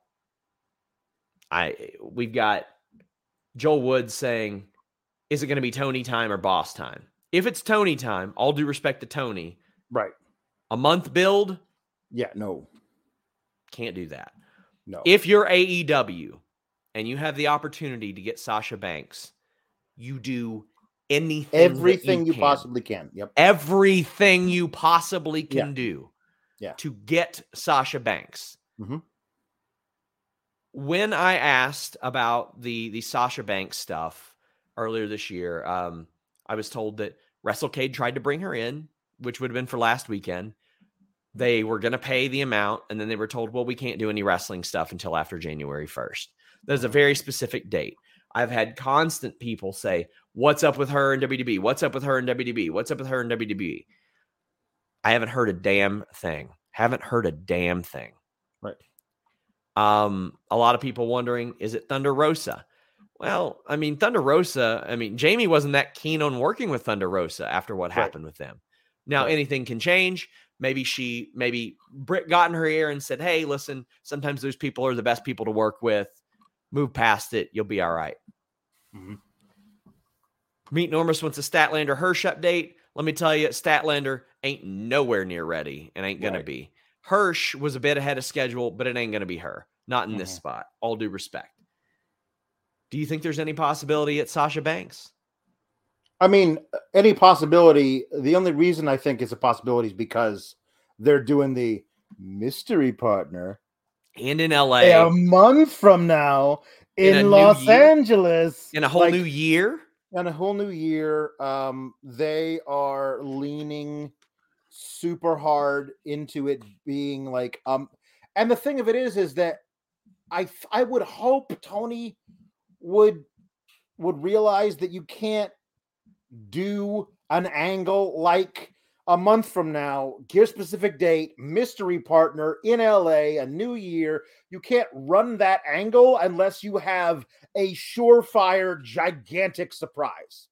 I we've got Joel Woods saying, is it going to be Tony time or boss time? If it's Tony time, all due respect to Tony, right? A month build? Yeah, no. Can't do that. No. If you're A E W and you have the opportunity to get Sasha Banks, you do anything. Everything you, you can. possibly can. Yep. Everything you possibly can yeah. do yeah. to get Sasha Banks. Mm-hmm. When I asked about the, the Sasha Banks stuff earlier this year, um, I was told that WrestleCade tried to bring her in, which would have been for last weekend. They were going to pay the amount, and then they were told, well, we can't do any wrestling stuff until after January first. There's a very specific date. I've had constant people say, what's up with her in W W E? What's up with her in W W E? What's up with her in W W E? I haven't heard a damn thing. Haven't heard a damn thing. Right. Um, a lot of people wondering, is it Thunder Rosa? Well, I mean, Thunder Rosa, I mean, Jamie wasn't that keen on working with Thunder Rosa after what right. happened with them. Now, right. anything can change. Maybe she, maybe Britt got in her ear and said, hey, listen, sometimes those people are the best people to work with. Move past it. You'll be all right. Mm-hmm. Meet Normus wants a Statlander Hirsch update. Let me tell you, Statlander ain't nowhere near ready and ain't going right. to be. Hirsch was a bit ahead of schedule, but it ain't going to be her. Not in mm-hmm. this spot. All due respect. Do you think there's any possibility at Sasha Banks? I mean, any possibility. The only reason I think it's a possibility is because they're doing the mystery partner. And in L A. A month from now in, in Los Angeles. In a whole like, new year? In a whole new year. Um, they are leaning super hard into it being like, um, and the thing of it is, is that I, I would hope Tony would, would realize that you can't do an angle like a month from now, give specific date, mystery partner in L A, a new year. You can't run that angle unless you have a surefire, gigantic surprise.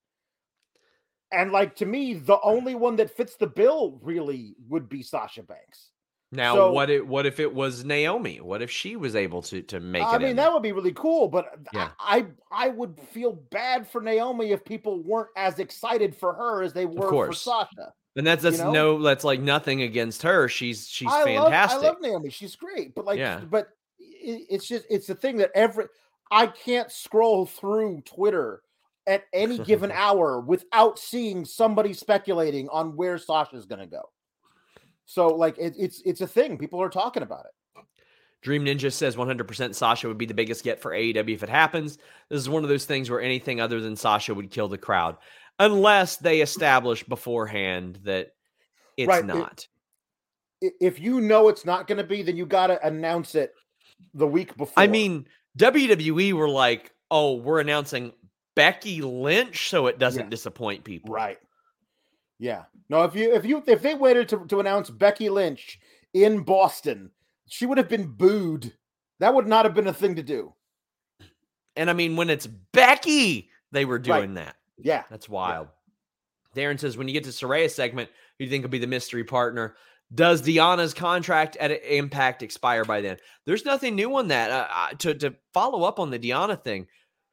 And like, to me, the only one that fits the bill really would be Sasha Banks. Now, so, what if what if it was Naomi? What if she was able to to make I it? I mean, in? that would be really cool. But yeah. I I would feel bad for Naomi if people weren't as excited for her as they were for Sasha. And that's that's you know? no that's like nothing against her. She's she's I fantastic. Love, I love Naomi. She's great. But like, yeah. but it, it's just it's the thing that every I can't scroll through Twitter at any given hour without seeing somebody speculating on where Sasha's going to go. So, like, it, it's it's a thing. People are talking about it. Dream Ninja says one hundred percent Sasha would be the biggest get for A E W if it happens. This is one of those things where anything other than Sasha would kill the crowd. Unless they establish beforehand that it's right. not. If, if you know it's not going to be, then you got to announce it the week before. I mean, W W E were like, oh, we're announcing Becky Lynch so it doesn't yeah. disappoint people. Right. Yeah. No, if you if you if they waited to, to announce Becky Lynch in Boston, she would have been booed. That would not have been a thing to do. And I mean, when it's Becky, they were doing right. that. Yeah. That's wild. Yeah. Darren says, when you get to Soraya's segment, who do you think will be the mystery partner? Does Deanna's contract at Impact expire by then? There's nothing new on that. Uh, to, to follow up on the Deanna thing,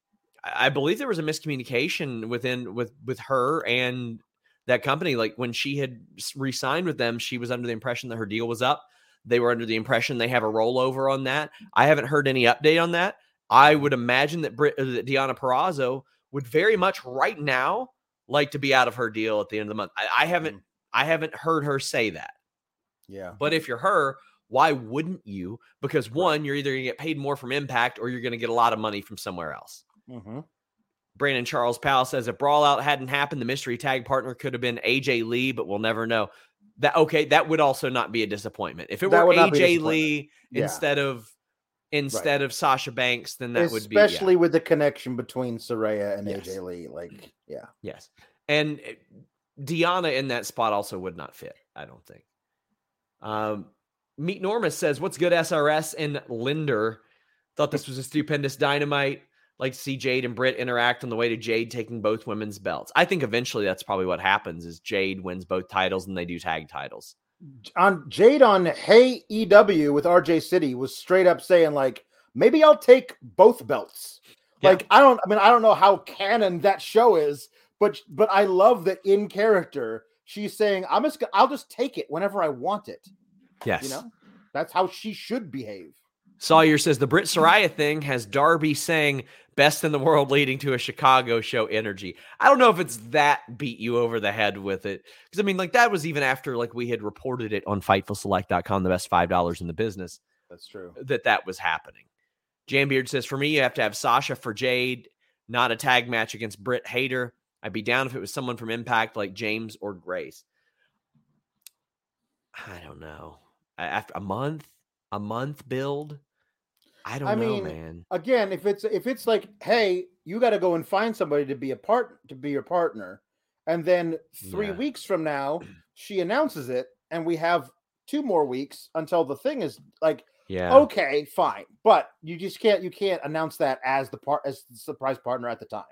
I believe there was a miscommunication within with, with her and that company. Like when she had re-signed with them, she was under the impression that her deal was up. They were under the impression they have a rollover on that. I haven't heard any update on that. I would imagine that, Brit, that Deonna Purrazzo would very much right now like to be out of her deal at the end of the month. I, I haven't, mm. I haven't heard her say that. Yeah. But if you're her, why wouldn't you? Because one, you're either going to get paid more from Impact or you're going to get a lot of money from somewhere else. Mm-hmm. Brandon Charles Powell says if Brawl Out hadn't happened, the mystery tag partner could have been A J Lee, but we'll never know. That okay, that would also not be a disappointment. If it that were A J Lee yeah. instead of instead right. of Sasha Banks, then that Especially would be especially yeah. with the connection between Saraya and yes. A J Lee. Like, yeah. Yes. And Deanna in that spot also would not fit, I don't think. Um, Meet Normus says, what's good, S R S and Linder? Thought this was a stupendous Dynamite. Like to see Jade and Britt interact on the way to Jade taking both women's belts. I think eventually that's probably what happens is Jade wins both titles and they do tag titles. on Jade on Hey E W with R J City was straight up saying like, maybe I'll take both belts. Yeah. Like, I don't, I mean, I don't know how canon that show is, but, but I love that in character, she's saying, I'm just, I'll just take it whenever I want it. Yes. You know, that's how she should behave. Sawyer says the Britt Saraya thing has Darby saying best in the world leading to a Chicago show energy. I don't know if it's that beat you over the head with it. Because, I mean, like, that was even after, like, we had reported it on Fightful Select dot com, the best five dollars in the business. That's true. That that was happening. Jambeard says, for me, you have to have Sasha for Jade, not a tag match against Britt Hader. I'd be down if it was someone from Impact like James or Grace. I don't know. After a month, a month build, I don't I know, mean, man. Again, if it's if it's like, hey, you got to go and find somebody to be a part to be your partner, and then three Yeah. weeks from now she announces it, and we have two more weeks until the thing is like, Yeah. okay, fine, but you just can't you can't announce that as the part as the surprise partner at the time.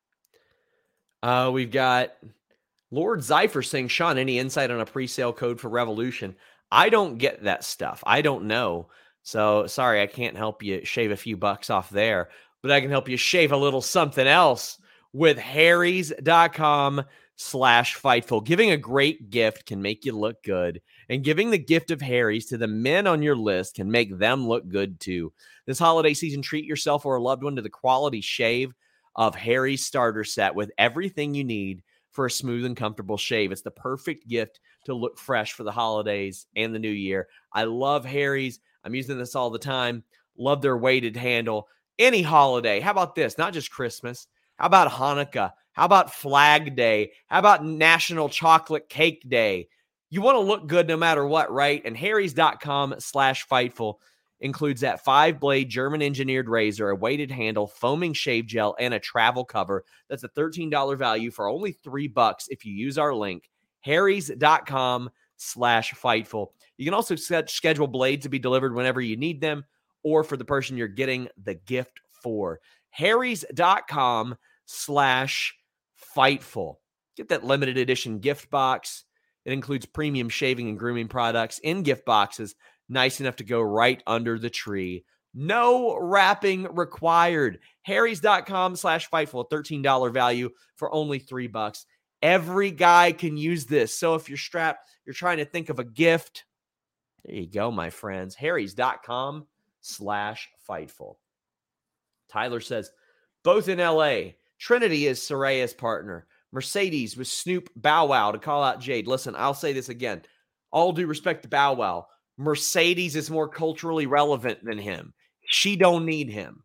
Uh, we've got Lord Zypher saying, Sean, any insight on a pre-sale code for Revolution? I don't get that stuff. I don't know. So sorry, I can't help you shave a few bucks off there, but I can help you shave a little something else with harrys.com slash Fightful. Giving a great gift can make you look good, and giving the gift of Harry's to the men on your list can make them look good too. This holiday season, treat yourself or a loved one to the quality shave of Harry's starter set with everything you need for a smooth and comfortable shave. It's the perfect gift to look fresh for the holidays and the new year. I love Harry's. I'm using this all the time. Love their weighted handle. Any holiday. How about this? Not just Christmas. How about Hanukkah? How about Flag Day? How about National Chocolate Cake Day? You want to look good no matter what, right? And harrys.com slash Fightful includes that five-blade German-engineered razor, a weighted handle, foaming shave gel, and a travel cover. That's a thirteen dollars value for only three bucks if you use our link, harrys.com slash Fightful. You can also set, schedule blades to be delivered whenever you need them, or for the person you're getting the gift for. harrys.com slash Fightful. Get that limited edition gift box. It includes premium shaving and grooming products in gift boxes, nice enough to go right under the tree. No wrapping required. harrys.com slash Fightful, a thirteen dollars value for only three bucks. Every guy can use this. So if you're strapped, you're trying to think of a gift, there you go, my friends. harrys.com slash Fightful. Tyler says, both in L A. Trinity is Saraya's partner. Mercedes with Snoop Bow Wow to call out Jade. Listen, I'll say this again. All due respect to Bow Wow, Mercedes is more culturally relevant than him. She don't need him.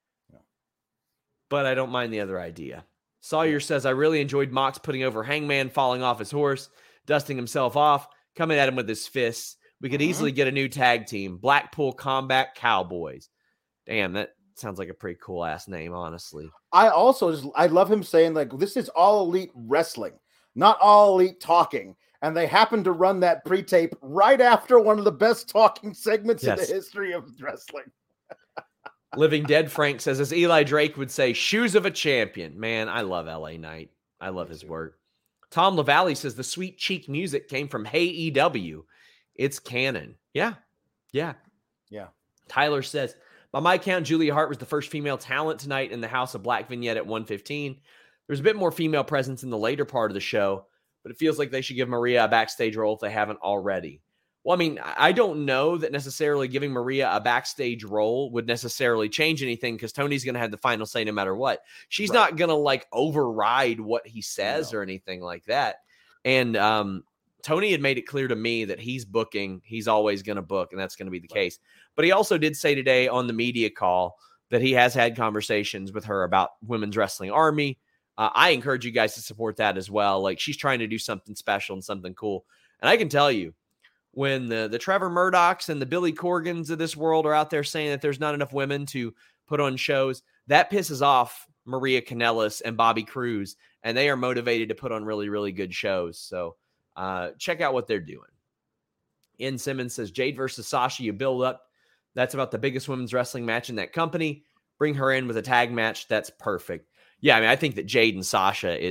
But I don't mind the other idea. Sawyer says, I really enjoyed Mox putting over Hangman, falling off his horse, dusting himself off, coming at him with his fists. We could mm-hmm. easily get a new tag team, Blackpool Combat Cowboys. Damn, that sounds like a pretty cool ass name, honestly. I also just, I love him saying, like, this is all elite wrestling, not all elite talking. And they happen to run that pre-tape right after one of the best talking segments yes. in the history of wrestling. Living Dead Frank says, as Eli Drake would say, shoes of a champion. Man, I love L A Knight. I love his work. Tom LaValle says, the sweet cheek music came from Hey E W. It's canon. Yeah. Yeah. Yeah. Tyler says, by my count, Julia Hart was the first female talent tonight in the House of Black vignette at one fifteen. There's a bit more female presence in the later part of the show, but it feels like they should give Maria a backstage role if they haven't already. Well, I mean, I don't know that necessarily giving Maria a backstage role would necessarily change anything because Tony's going to have the final say no matter what. She's right. not going to, like, override what he says no. or anything like that. And um, Tony had made it clear to me that he's booking. He's always going to book, and that's going to be the right. case. But he also did say today on the media call that he has had conversations with her about Women's Wrestling Army. Uh, I encourage you guys to support that as well. Like, she's trying to do something special and something cool. And I can tell you, when the, the Trevor Murdochs and the Billy Corgans of this world are out there saying that there's not enough women to put on shows, that pisses off Maria Kanellis and Bobby Cruz, and they are motivated to put on really, really good shows. So uh, check out what they're doing. Ian Simmons says, Jade versus Sasha, you build up. That's about the biggest women's wrestling match in that company. Bring her in with a tag match. That's perfect. Yeah, I mean, I think that Jade and Sasha is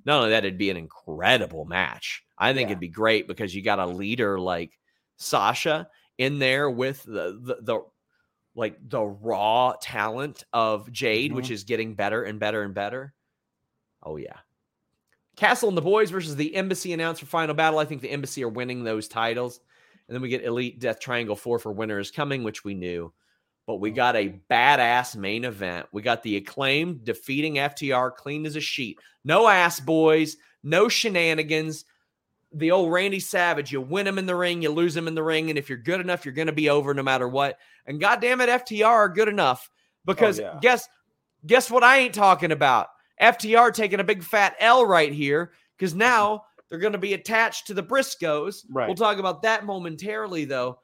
not only that, it'd be an incredible match. I think Yeah. it'd be great because you got a leader like Sasha in there with the the, the like the raw talent of Jade, Mhm. which is getting better and better and better. Oh yeah. Castle and the Boys versus the Embassy announced for Final Battle. I think the Embassy are winning those titles. And then we get Elite Death Triangle four for Winter is Coming, which we knew. But we got a badass main event. We got the Acclaimed defeating F T R clean as a sheet. No ass boys, no shenanigans. The old Randy Savage, you win him in the ring, you lose him in the ring, and if you're good enough, you're going to be over no matter what. And goddamn it, F T R are good enough because Oh, yeah. guess guess what I ain't talking about? F T R taking a big fat L right here because now they're going to be attached to the Briscoes. Right. We'll talk about that momentarily, though.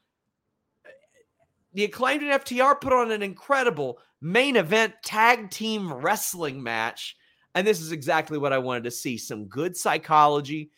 The Acclaimed and F T R put on an incredible main event tag team wrestling match, and this is exactly what I wanted to see. Some good psychology,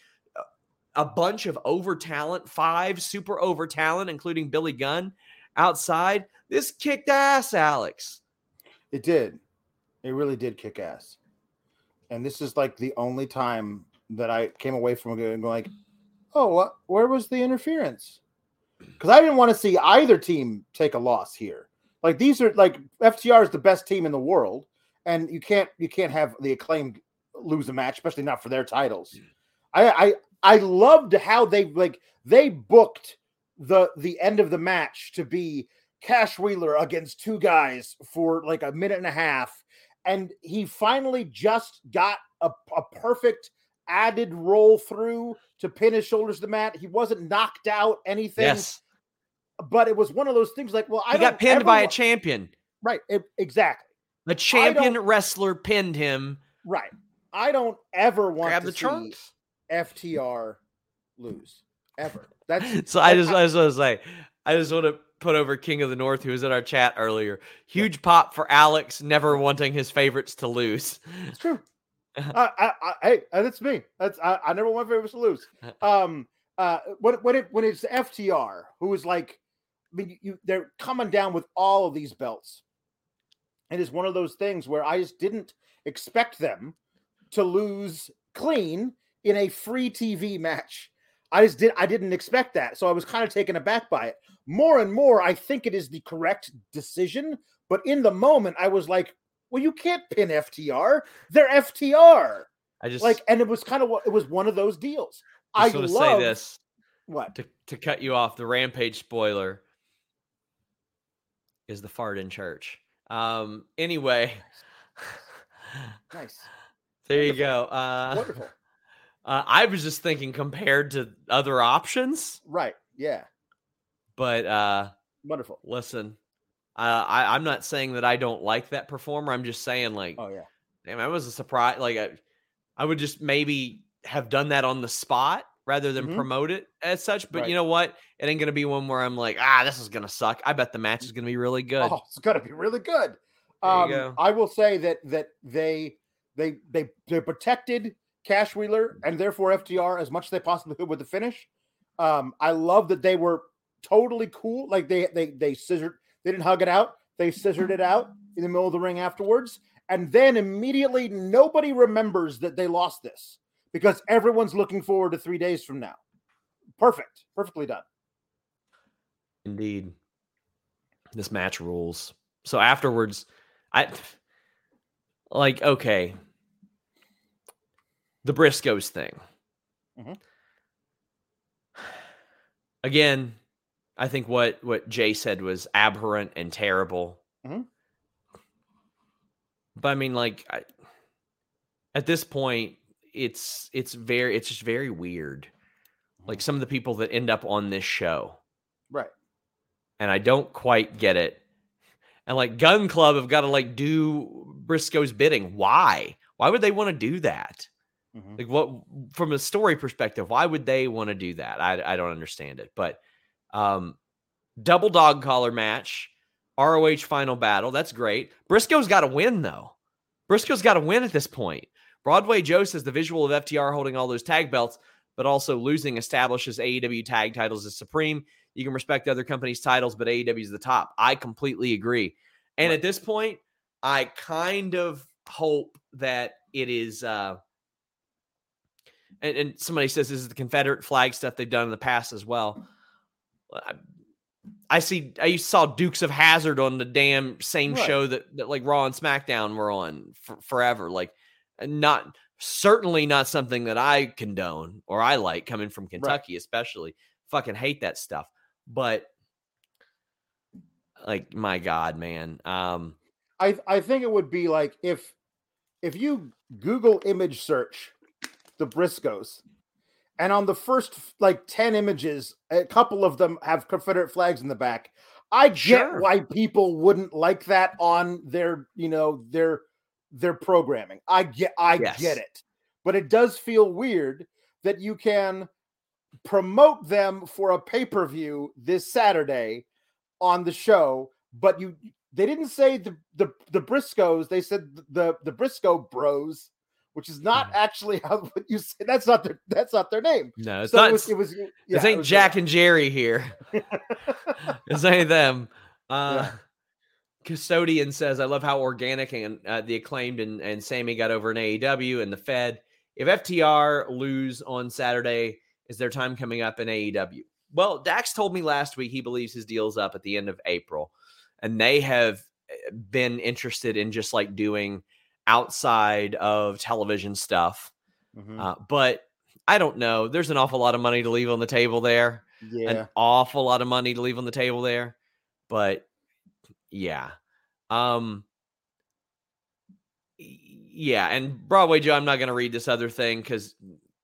a bunch of over talent, five super over talent, including Billy Gunn outside. This kicked ass, Alex. It did. It really did kick ass. And this is like the only time that I came away from it going like, oh, what, where was the interference? Because I didn't want to see either team take a loss here. Like these are like F T R is the best team in the world, and you can't you can't have the Acclaimed lose a match, especially not for their titles. I I I loved how they like they booked the the end of the match to be Cash Wheeler against two guys for like a minute and a half, and he finally just got a, a perfect added roll through to pin his shoulders to the mat. He wasn't knocked out, anything. Yes. But it was one of those things like, well, I He don't got pinned ever by wa- a champion. Right, it, exactly. The champion don't- wrestler pinned him. Right. I don't ever want Grab to the see trunks. F T R lose ever. That's So I that's- just, I just want to say, I just want to put over King of the North, who was in our chat earlier. Huge pop for Alex, never wanting his favorites to lose. It's true. I, I, I, hey, that's me. That's I, I never want favorites to lose. Um, uh, when when it when it's F T R, who is like, I mean, you they're coming down with all of these belts. It is one of those things where I just didn't expect them to lose clean in a free T V match. I just did. I didn't expect that, so I was kind of taken aback by it. More and more, I think it is the correct decision, but in the moment, I was like, well, you can't pin F T R. They're F T R. I just Like, and it was kind of what it was one of those deals. I just want to love say this what to, to cut you off. The Rampage spoiler is the fart in church. Um. Anyway, nice, there you go. Uh, wonderful, uh, I was just thinking compared to other options, right? Yeah, but uh, wonderful. listen, uh, I, I'm not saying that I don't like that performer. I'm just saying, like, Oh yeah, damn, I was a surprise. Like, I, I would just maybe have done that on the spot rather than Mhm. promote it as such. But Right. you know what? It ain't gonna be one where I'm like, ah, this is gonna suck. I bet the match is gonna be really good. oh, it's gonna be really good. There you Um, go. I will say that that they they they they protected Cash Wheeler and therefore F T R as much as they possibly could with the finish. Um, I love that they were totally cool. Like they they they scissored. They didn't hug it out. They scissored it out in the middle of the ring afterwards, and then immediately nobody remembers that they lost this because everyone's looking forward to three days from now. Perfect, perfectly done. Indeed, this match rules. So afterwards, I like okay, the Briscoes thing. Mhm. Again, I think what what Jay said was aberrant and terrible. Mhm. But I mean, like, I, at this point, it's it's very it's just very weird. Like some of the people that end up on this show, Right. and I don't quite get it. And like Gun Club have got to like do Briscoe's bidding. Why? Why would they want to do that? Mhm. Like what from a story perspective, why would they want to do that? I I don't understand it. But um double dog collar match, R O H final battle. That's great. Briscoe's got to win though. Briscoe's got to win at this point. Broadway Joe says the visual of F T R holding all those tag belts, but also losing establishes A E W tag titles as supreme. You can respect other companies' titles, but A E W is the top. I completely agree. And Right. at this point, I kind of hope that it is uh and, and somebody says this is the Confederate flag stuff they've done in the past as well. I, I see. I saw Dukes of Hazzard on the damn same right. show that, that like Raw and SmackDown were on for, forever. Like, not certainly not something that I condone or I like coming from Kentucky, right. especially. Fucking hate that stuff. But like, my God, man. Um, I I think it would be like if if you Google image search the Briscoes, and on the first like ten images, a couple of them have Confederate flags in the back. I get sure. why people wouldn't like that on their, you know, their their programming. I get I yes. get it. But it does feel weird that you can promote them for a pay-per-view this Saturday on the show, but you they didn't say the the, the Briscoes, they said the the Briscoe Bros, which is not actually how what you say. That's not their that's not their name. No, it's so not. It was, it was yeah, this ain't it was Jack good. and Jerry here. This ain't them. Uh, yeah. Custodian says, I love how organic and uh, the Acclaimed and, and Sammy got over in A E W and the Fed. If F T R lose on Saturday, is their time coming up in A E W? Well, Dax told me last week he believes his deal's up at the end of April, and they have been interested in just like doing outside of television stuff. Mm-hmm. Uh, but I don't know. There's an awful lot of money to leave on the table there. Yeah. An awful lot of money to leave on the table there. But yeah. Um, yeah. And Broadway Joe, I'm not going to read this other thing because,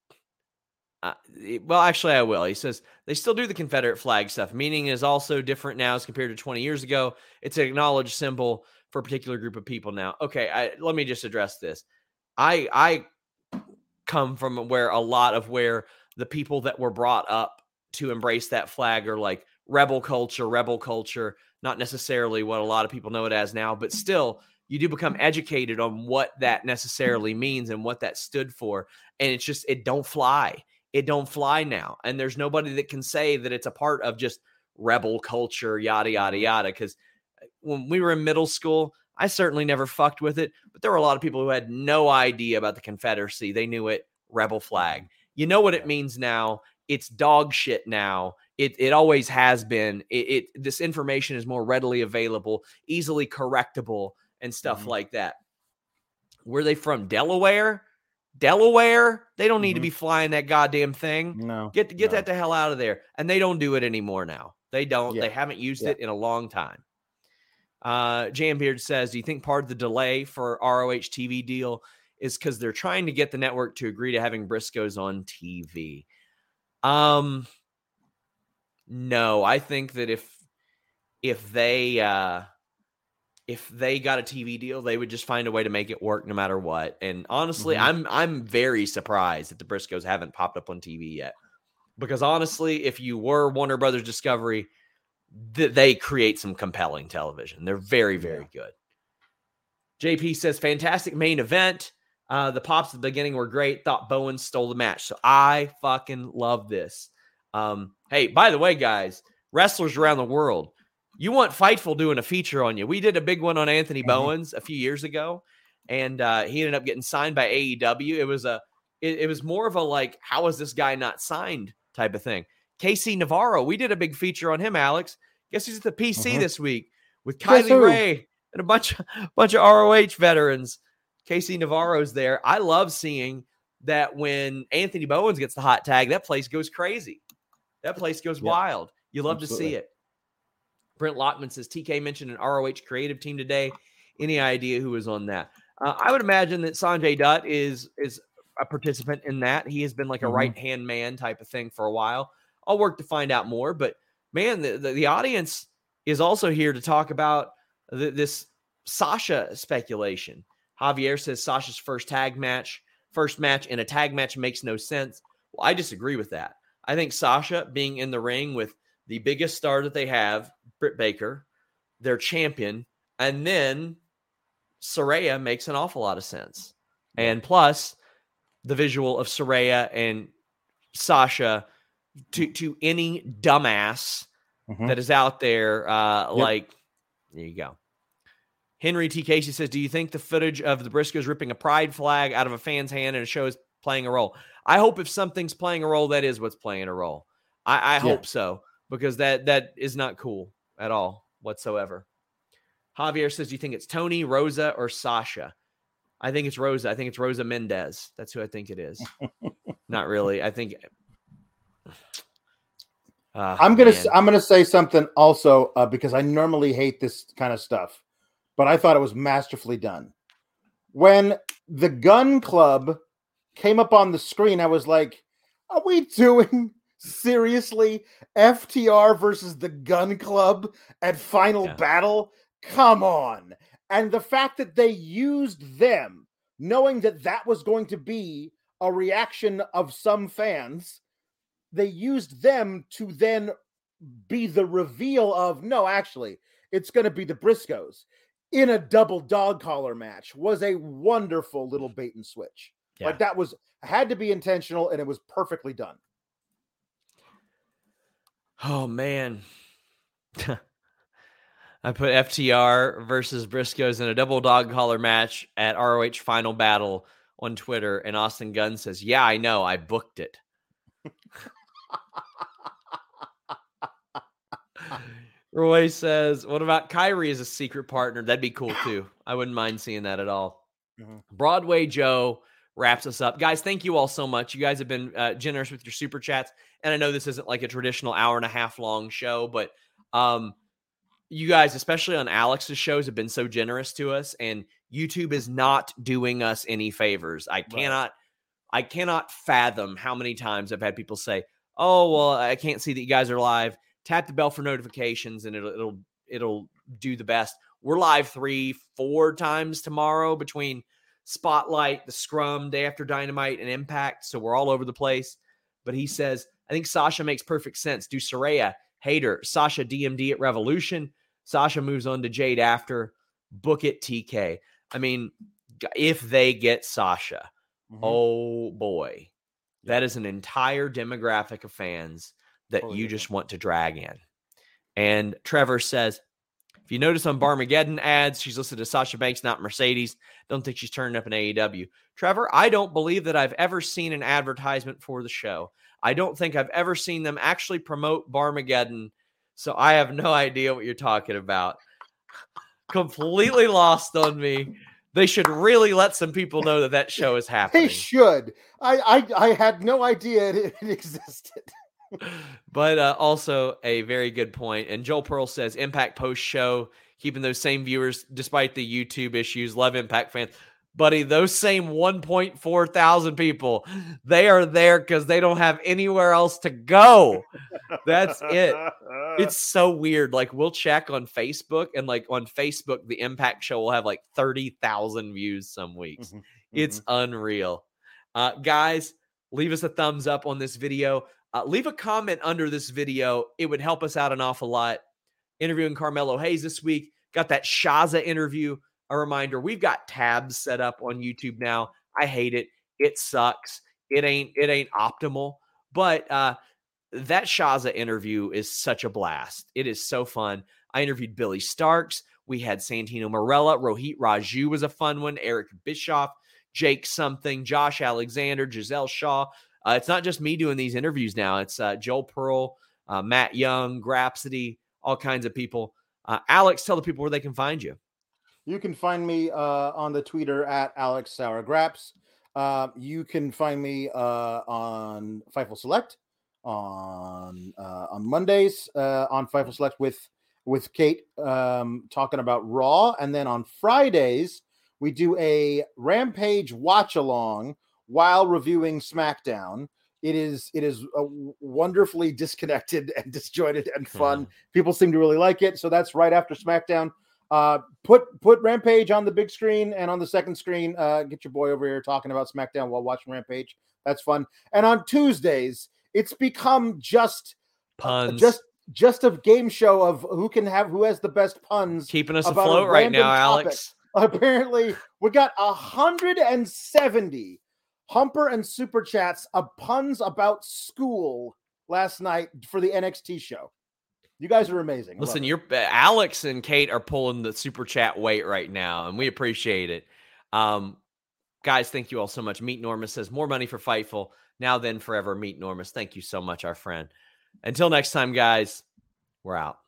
uh, well, actually I will. He says they still do the Confederate flag stuff. Meaning is also different now as compared to twenty years ago. It's an acknowledged symbol for a particular group of people now. Okay, I, let me just address this. I I come from where a lot of where the people that were brought up to embrace that flag are like rebel culture, rebel culture, not necessarily what a lot of people know it as now, but still you do become educated on what that necessarily means and what that stood for. And it's just, it don't fly. It don't fly now. And there's nobody that can say that it's a part of just rebel culture, yada, yada, yada. Because when we were in middle school, I certainly never fucked with it, but there were a lot of people who had no idea about the Confederacy. They knew it, rebel flag. You know what it means now. It's dog shit now. It it always has been. It, it this information is more readily available, easily correctable, and stuff mm-hmm. like that. Where are they from? Delaware? Delaware? They don't need mm-hmm. to be flying that goddamn thing. No. Get get no. that the hell out of there. And they don't do it anymore now. They don't. Yeah. They haven't used yeah. it in a long time. Uh, Jambeard says, do you think part of the delay for R O H T V deal is because they're trying to get the network to agree to having Briscoes on T V? Um, no, I think that if if they uh, if they got a T V deal, they would just find a way to make it work no matter what. And honestly, mm-hmm. I'm I'm very surprised that the Briscoes haven't popped up on T V yet. Because honestly, if you were Warner Brothers Discovery, th- they create some compelling television. They're very, very yeah. good. J P says, fantastic main event. Uh, the pops at the beginning were great. Thought Bowen stole the match. So I fucking love this. Um, hey, by the way, guys, wrestlers around the world, you want Fightful doing a feature on you. We did a big one on Anthony mm-hmm. Bowens a few years ago, and uh, he ended up getting signed by A E W. It was a, it, it was more of a like, how is this guy not signed type of thing. K C Navarro, we did a big feature on him, Alex. Guess he's at the P C mm-hmm. this week with Kylie Ray and a bunch of, bunch of R O H veterans. K C Navarro's there. I love seeing that when Anthony Bowens gets the hot tag, that place goes crazy. That place goes yep. wild. You love Absolutely. to see it. Brent Lockman says, T K mentioned an R O H creative team today. Any idea who is on that? Uh, I would imagine that Sanjay Dutt is, is a participant in that. He has been like a mm-hmm. right-hand man type of thing for a while. I'll work to find out more. But, man, the, the, the audience is also here to talk about the, this Sasha speculation. Javier says Sasha's first tag match, first match in a tag match makes no sense. Well, I disagree with that. I think Sasha being in the ring with the biggest star that they have, Britt Baker, their champion, and then Saraya makes an awful lot of sense. And plus, the visual of Saraya and Sasha to, to any dumbass mm-hmm. that is out there, uh, yep. like, there you go. Henry T. Casey says, do you think the footage of the Briscoes ripping a pride flag out of a fan's hand and a show is playing a role. I hope if something's playing a role, that is what's playing a role. I, I yeah. hope so, because that that is not cool at all whatsoever. Javier says, do you think it's Tony, Rosa, or Sasha? I think it's Rosa. I think it's Rosa Mendez. That's who I think it is. Not really. I think uh, I'm gonna man. I'm gonna say something also uh, because I normally hate this kind of stuff, but I thought it was masterfully done. When the Gun Club came up on the screen, I was like, "Are we doing seriously F T R versus the Gun Club at Final yeah. Battle? Come on!" And the fact that they used them, knowing that that was going to be a reaction of some fans, they used them to then be the reveal of, no, actually, it's going to be the Briscoes in a double dog collar match, was a wonderful little bait and switch. Yeah. Like that was, had to be intentional, and it was perfectly done. Oh, man. I put F T R versus Briscoes in a double dog collar match at R O H Final Battle on Twitter, and Austin Gunn says, yeah, I know, I booked it. Roy says, what about Kyrie as a secret partner? That'd be cool too. I wouldn't mind seeing that at all. Mm-hmm. Broadway Joe wraps us up. Guys, thank you all so much. You guys have been uh, generous with your super chats. And I know this isn't like a traditional hour and a half long show, but um, you guys, especially on Alex's shows, have been so generous to us, and YouTube is not doing us any favors. I cannot, right. I cannot fathom how many times I've had people say, oh, well, I can't see that you guys are live. Tap the bell for notifications and it'll, it'll, it'll do the best. We're live three, four times tomorrow between Spotlight, the Scrum, Day After Dynamite, and Impact. So we're all over the place. But he says, I think Sasha makes perfect sense. Do Saraya, Hater, Sasha D M D at Revolution. Sasha moves on to Jade after. Book it T K. I mean, if they get Sasha, mm-hmm. oh boy, yeah. that is an entire demographic of fans that oh, you yeah. just want to drag in. And Trevor says, if you notice on Barmageddon ads, she's listed as Sasha Banks, not Mercedes. Don't think she's turning up in A E W. Trevor, I don't believe that I've ever seen an advertisement for the show. I don't think I've ever seen them actually promote Barmageddon, so I have no idea what you're talking about. Completely lost on me. They should really let some people know that that show is happening. They should. I I, I had no idea it, it existed. But uh, also a very good point. And Joel Pearl says, Impact post-show, keeping those same viewers despite the YouTube issues. Love Impact fans. Buddy, those same one point four thousand people, they are there because they don't have anywhere else to go. That's it. It's so weird. Like, we'll check on Facebook, and like on Facebook, the Impact show will have like thirty thousand views some weeks. Mm-hmm. It's mm-hmm. unreal. Uh, guys, leave us a thumbs up on this video. Uh, leave a comment under this video. It would help us out an awful lot. Interviewing Carmelo Hayes this week. Got that Shaza interview. A reminder, we've got tabs set up on YouTube now. I hate it. It sucks. It ain't it ain't optimal. But uh, that Shaza interview is such a blast. It is so fun. I interviewed Billy Starks. We had Santino Marella. Rohit Raju was a fun one. Eric Bischoff. Jake Something. Josh Alexander. Giselle Shaw. Uh, it's not just me doing these interviews now. It's uh, Joel Pearl, uh, Matt Young, Grapsody, all kinds of people. Uh, Alex, tell the people where they can find you. You can find me uh, on the Twitter at Alex Sour Graps. Uh, you can find me uh, on Fightful Select on uh, on Mondays uh, on Fightful Select with with Kate um, talking about Raw, and then on Fridays we do a Rampage watch along while reviewing SmackDown. It is it is a wonderfully disconnected and disjointed and fun. Mm-hmm. People seem to really like it, so that's right after SmackDown. Uh, put put Rampage on the big screen, and on the second screen, uh, get your boy over here talking about SmackDown while watching Rampage. That's fun. And on Tuesdays, it's become just puns, uh, just just a game show of who can have who has the best puns. Keeping us afloat right now, topic. Alex. Apparently, we got one hundred seventy Humper and Super Chats of puns about school last night for the N X T show. You guys are amazing. Listen, you're Alex and Kate are pulling the super chat weight right now, and we appreciate it. Um, Guys, thank you all so much. Meet Normus says, more money for Fightful. Now then forever, Meet Normus. Thank you so much, our friend. Until next time, guys, we're out.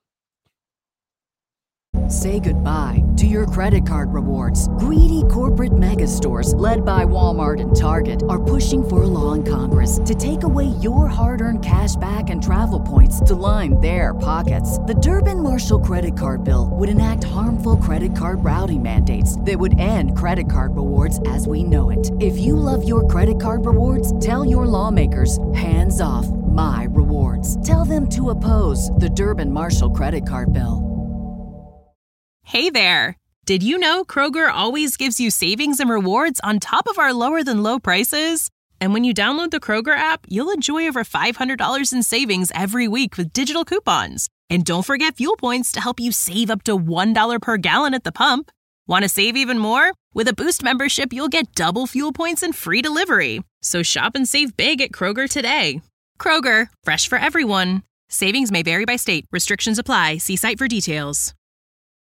Say goodbye to your credit card rewards. Greedy corporate mega stores, led by Walmart and Target, are pushing for a law in Congress to take away your hard-earned cash back and travel points to line their pockets. The Durbin-Marshall credit card bill would enact harmful credit card routing mandates that would end credit card rewards as we know it. If you love your credit card rewards, tell your lawmakers, hands off my rewards. Tell them to oppose the Durbin-Marshall credit card bill. Hey there! Did you know Kroger always gives you savings and rewards on top of our lower than low prices? And when you download the Kroger app, you'll enjoy over five hundred dollars in savings every week with digital coupons. And don't forget fuel points to help you save up to one dollar per gallon at the pump. Want to save even more? With a Boost membership, you'll get double fuel points and free delivery. So shop and save big at Kroger today. Kroger, fresh for everyone. Savings may vary by state. Restrictions apply. See site for details.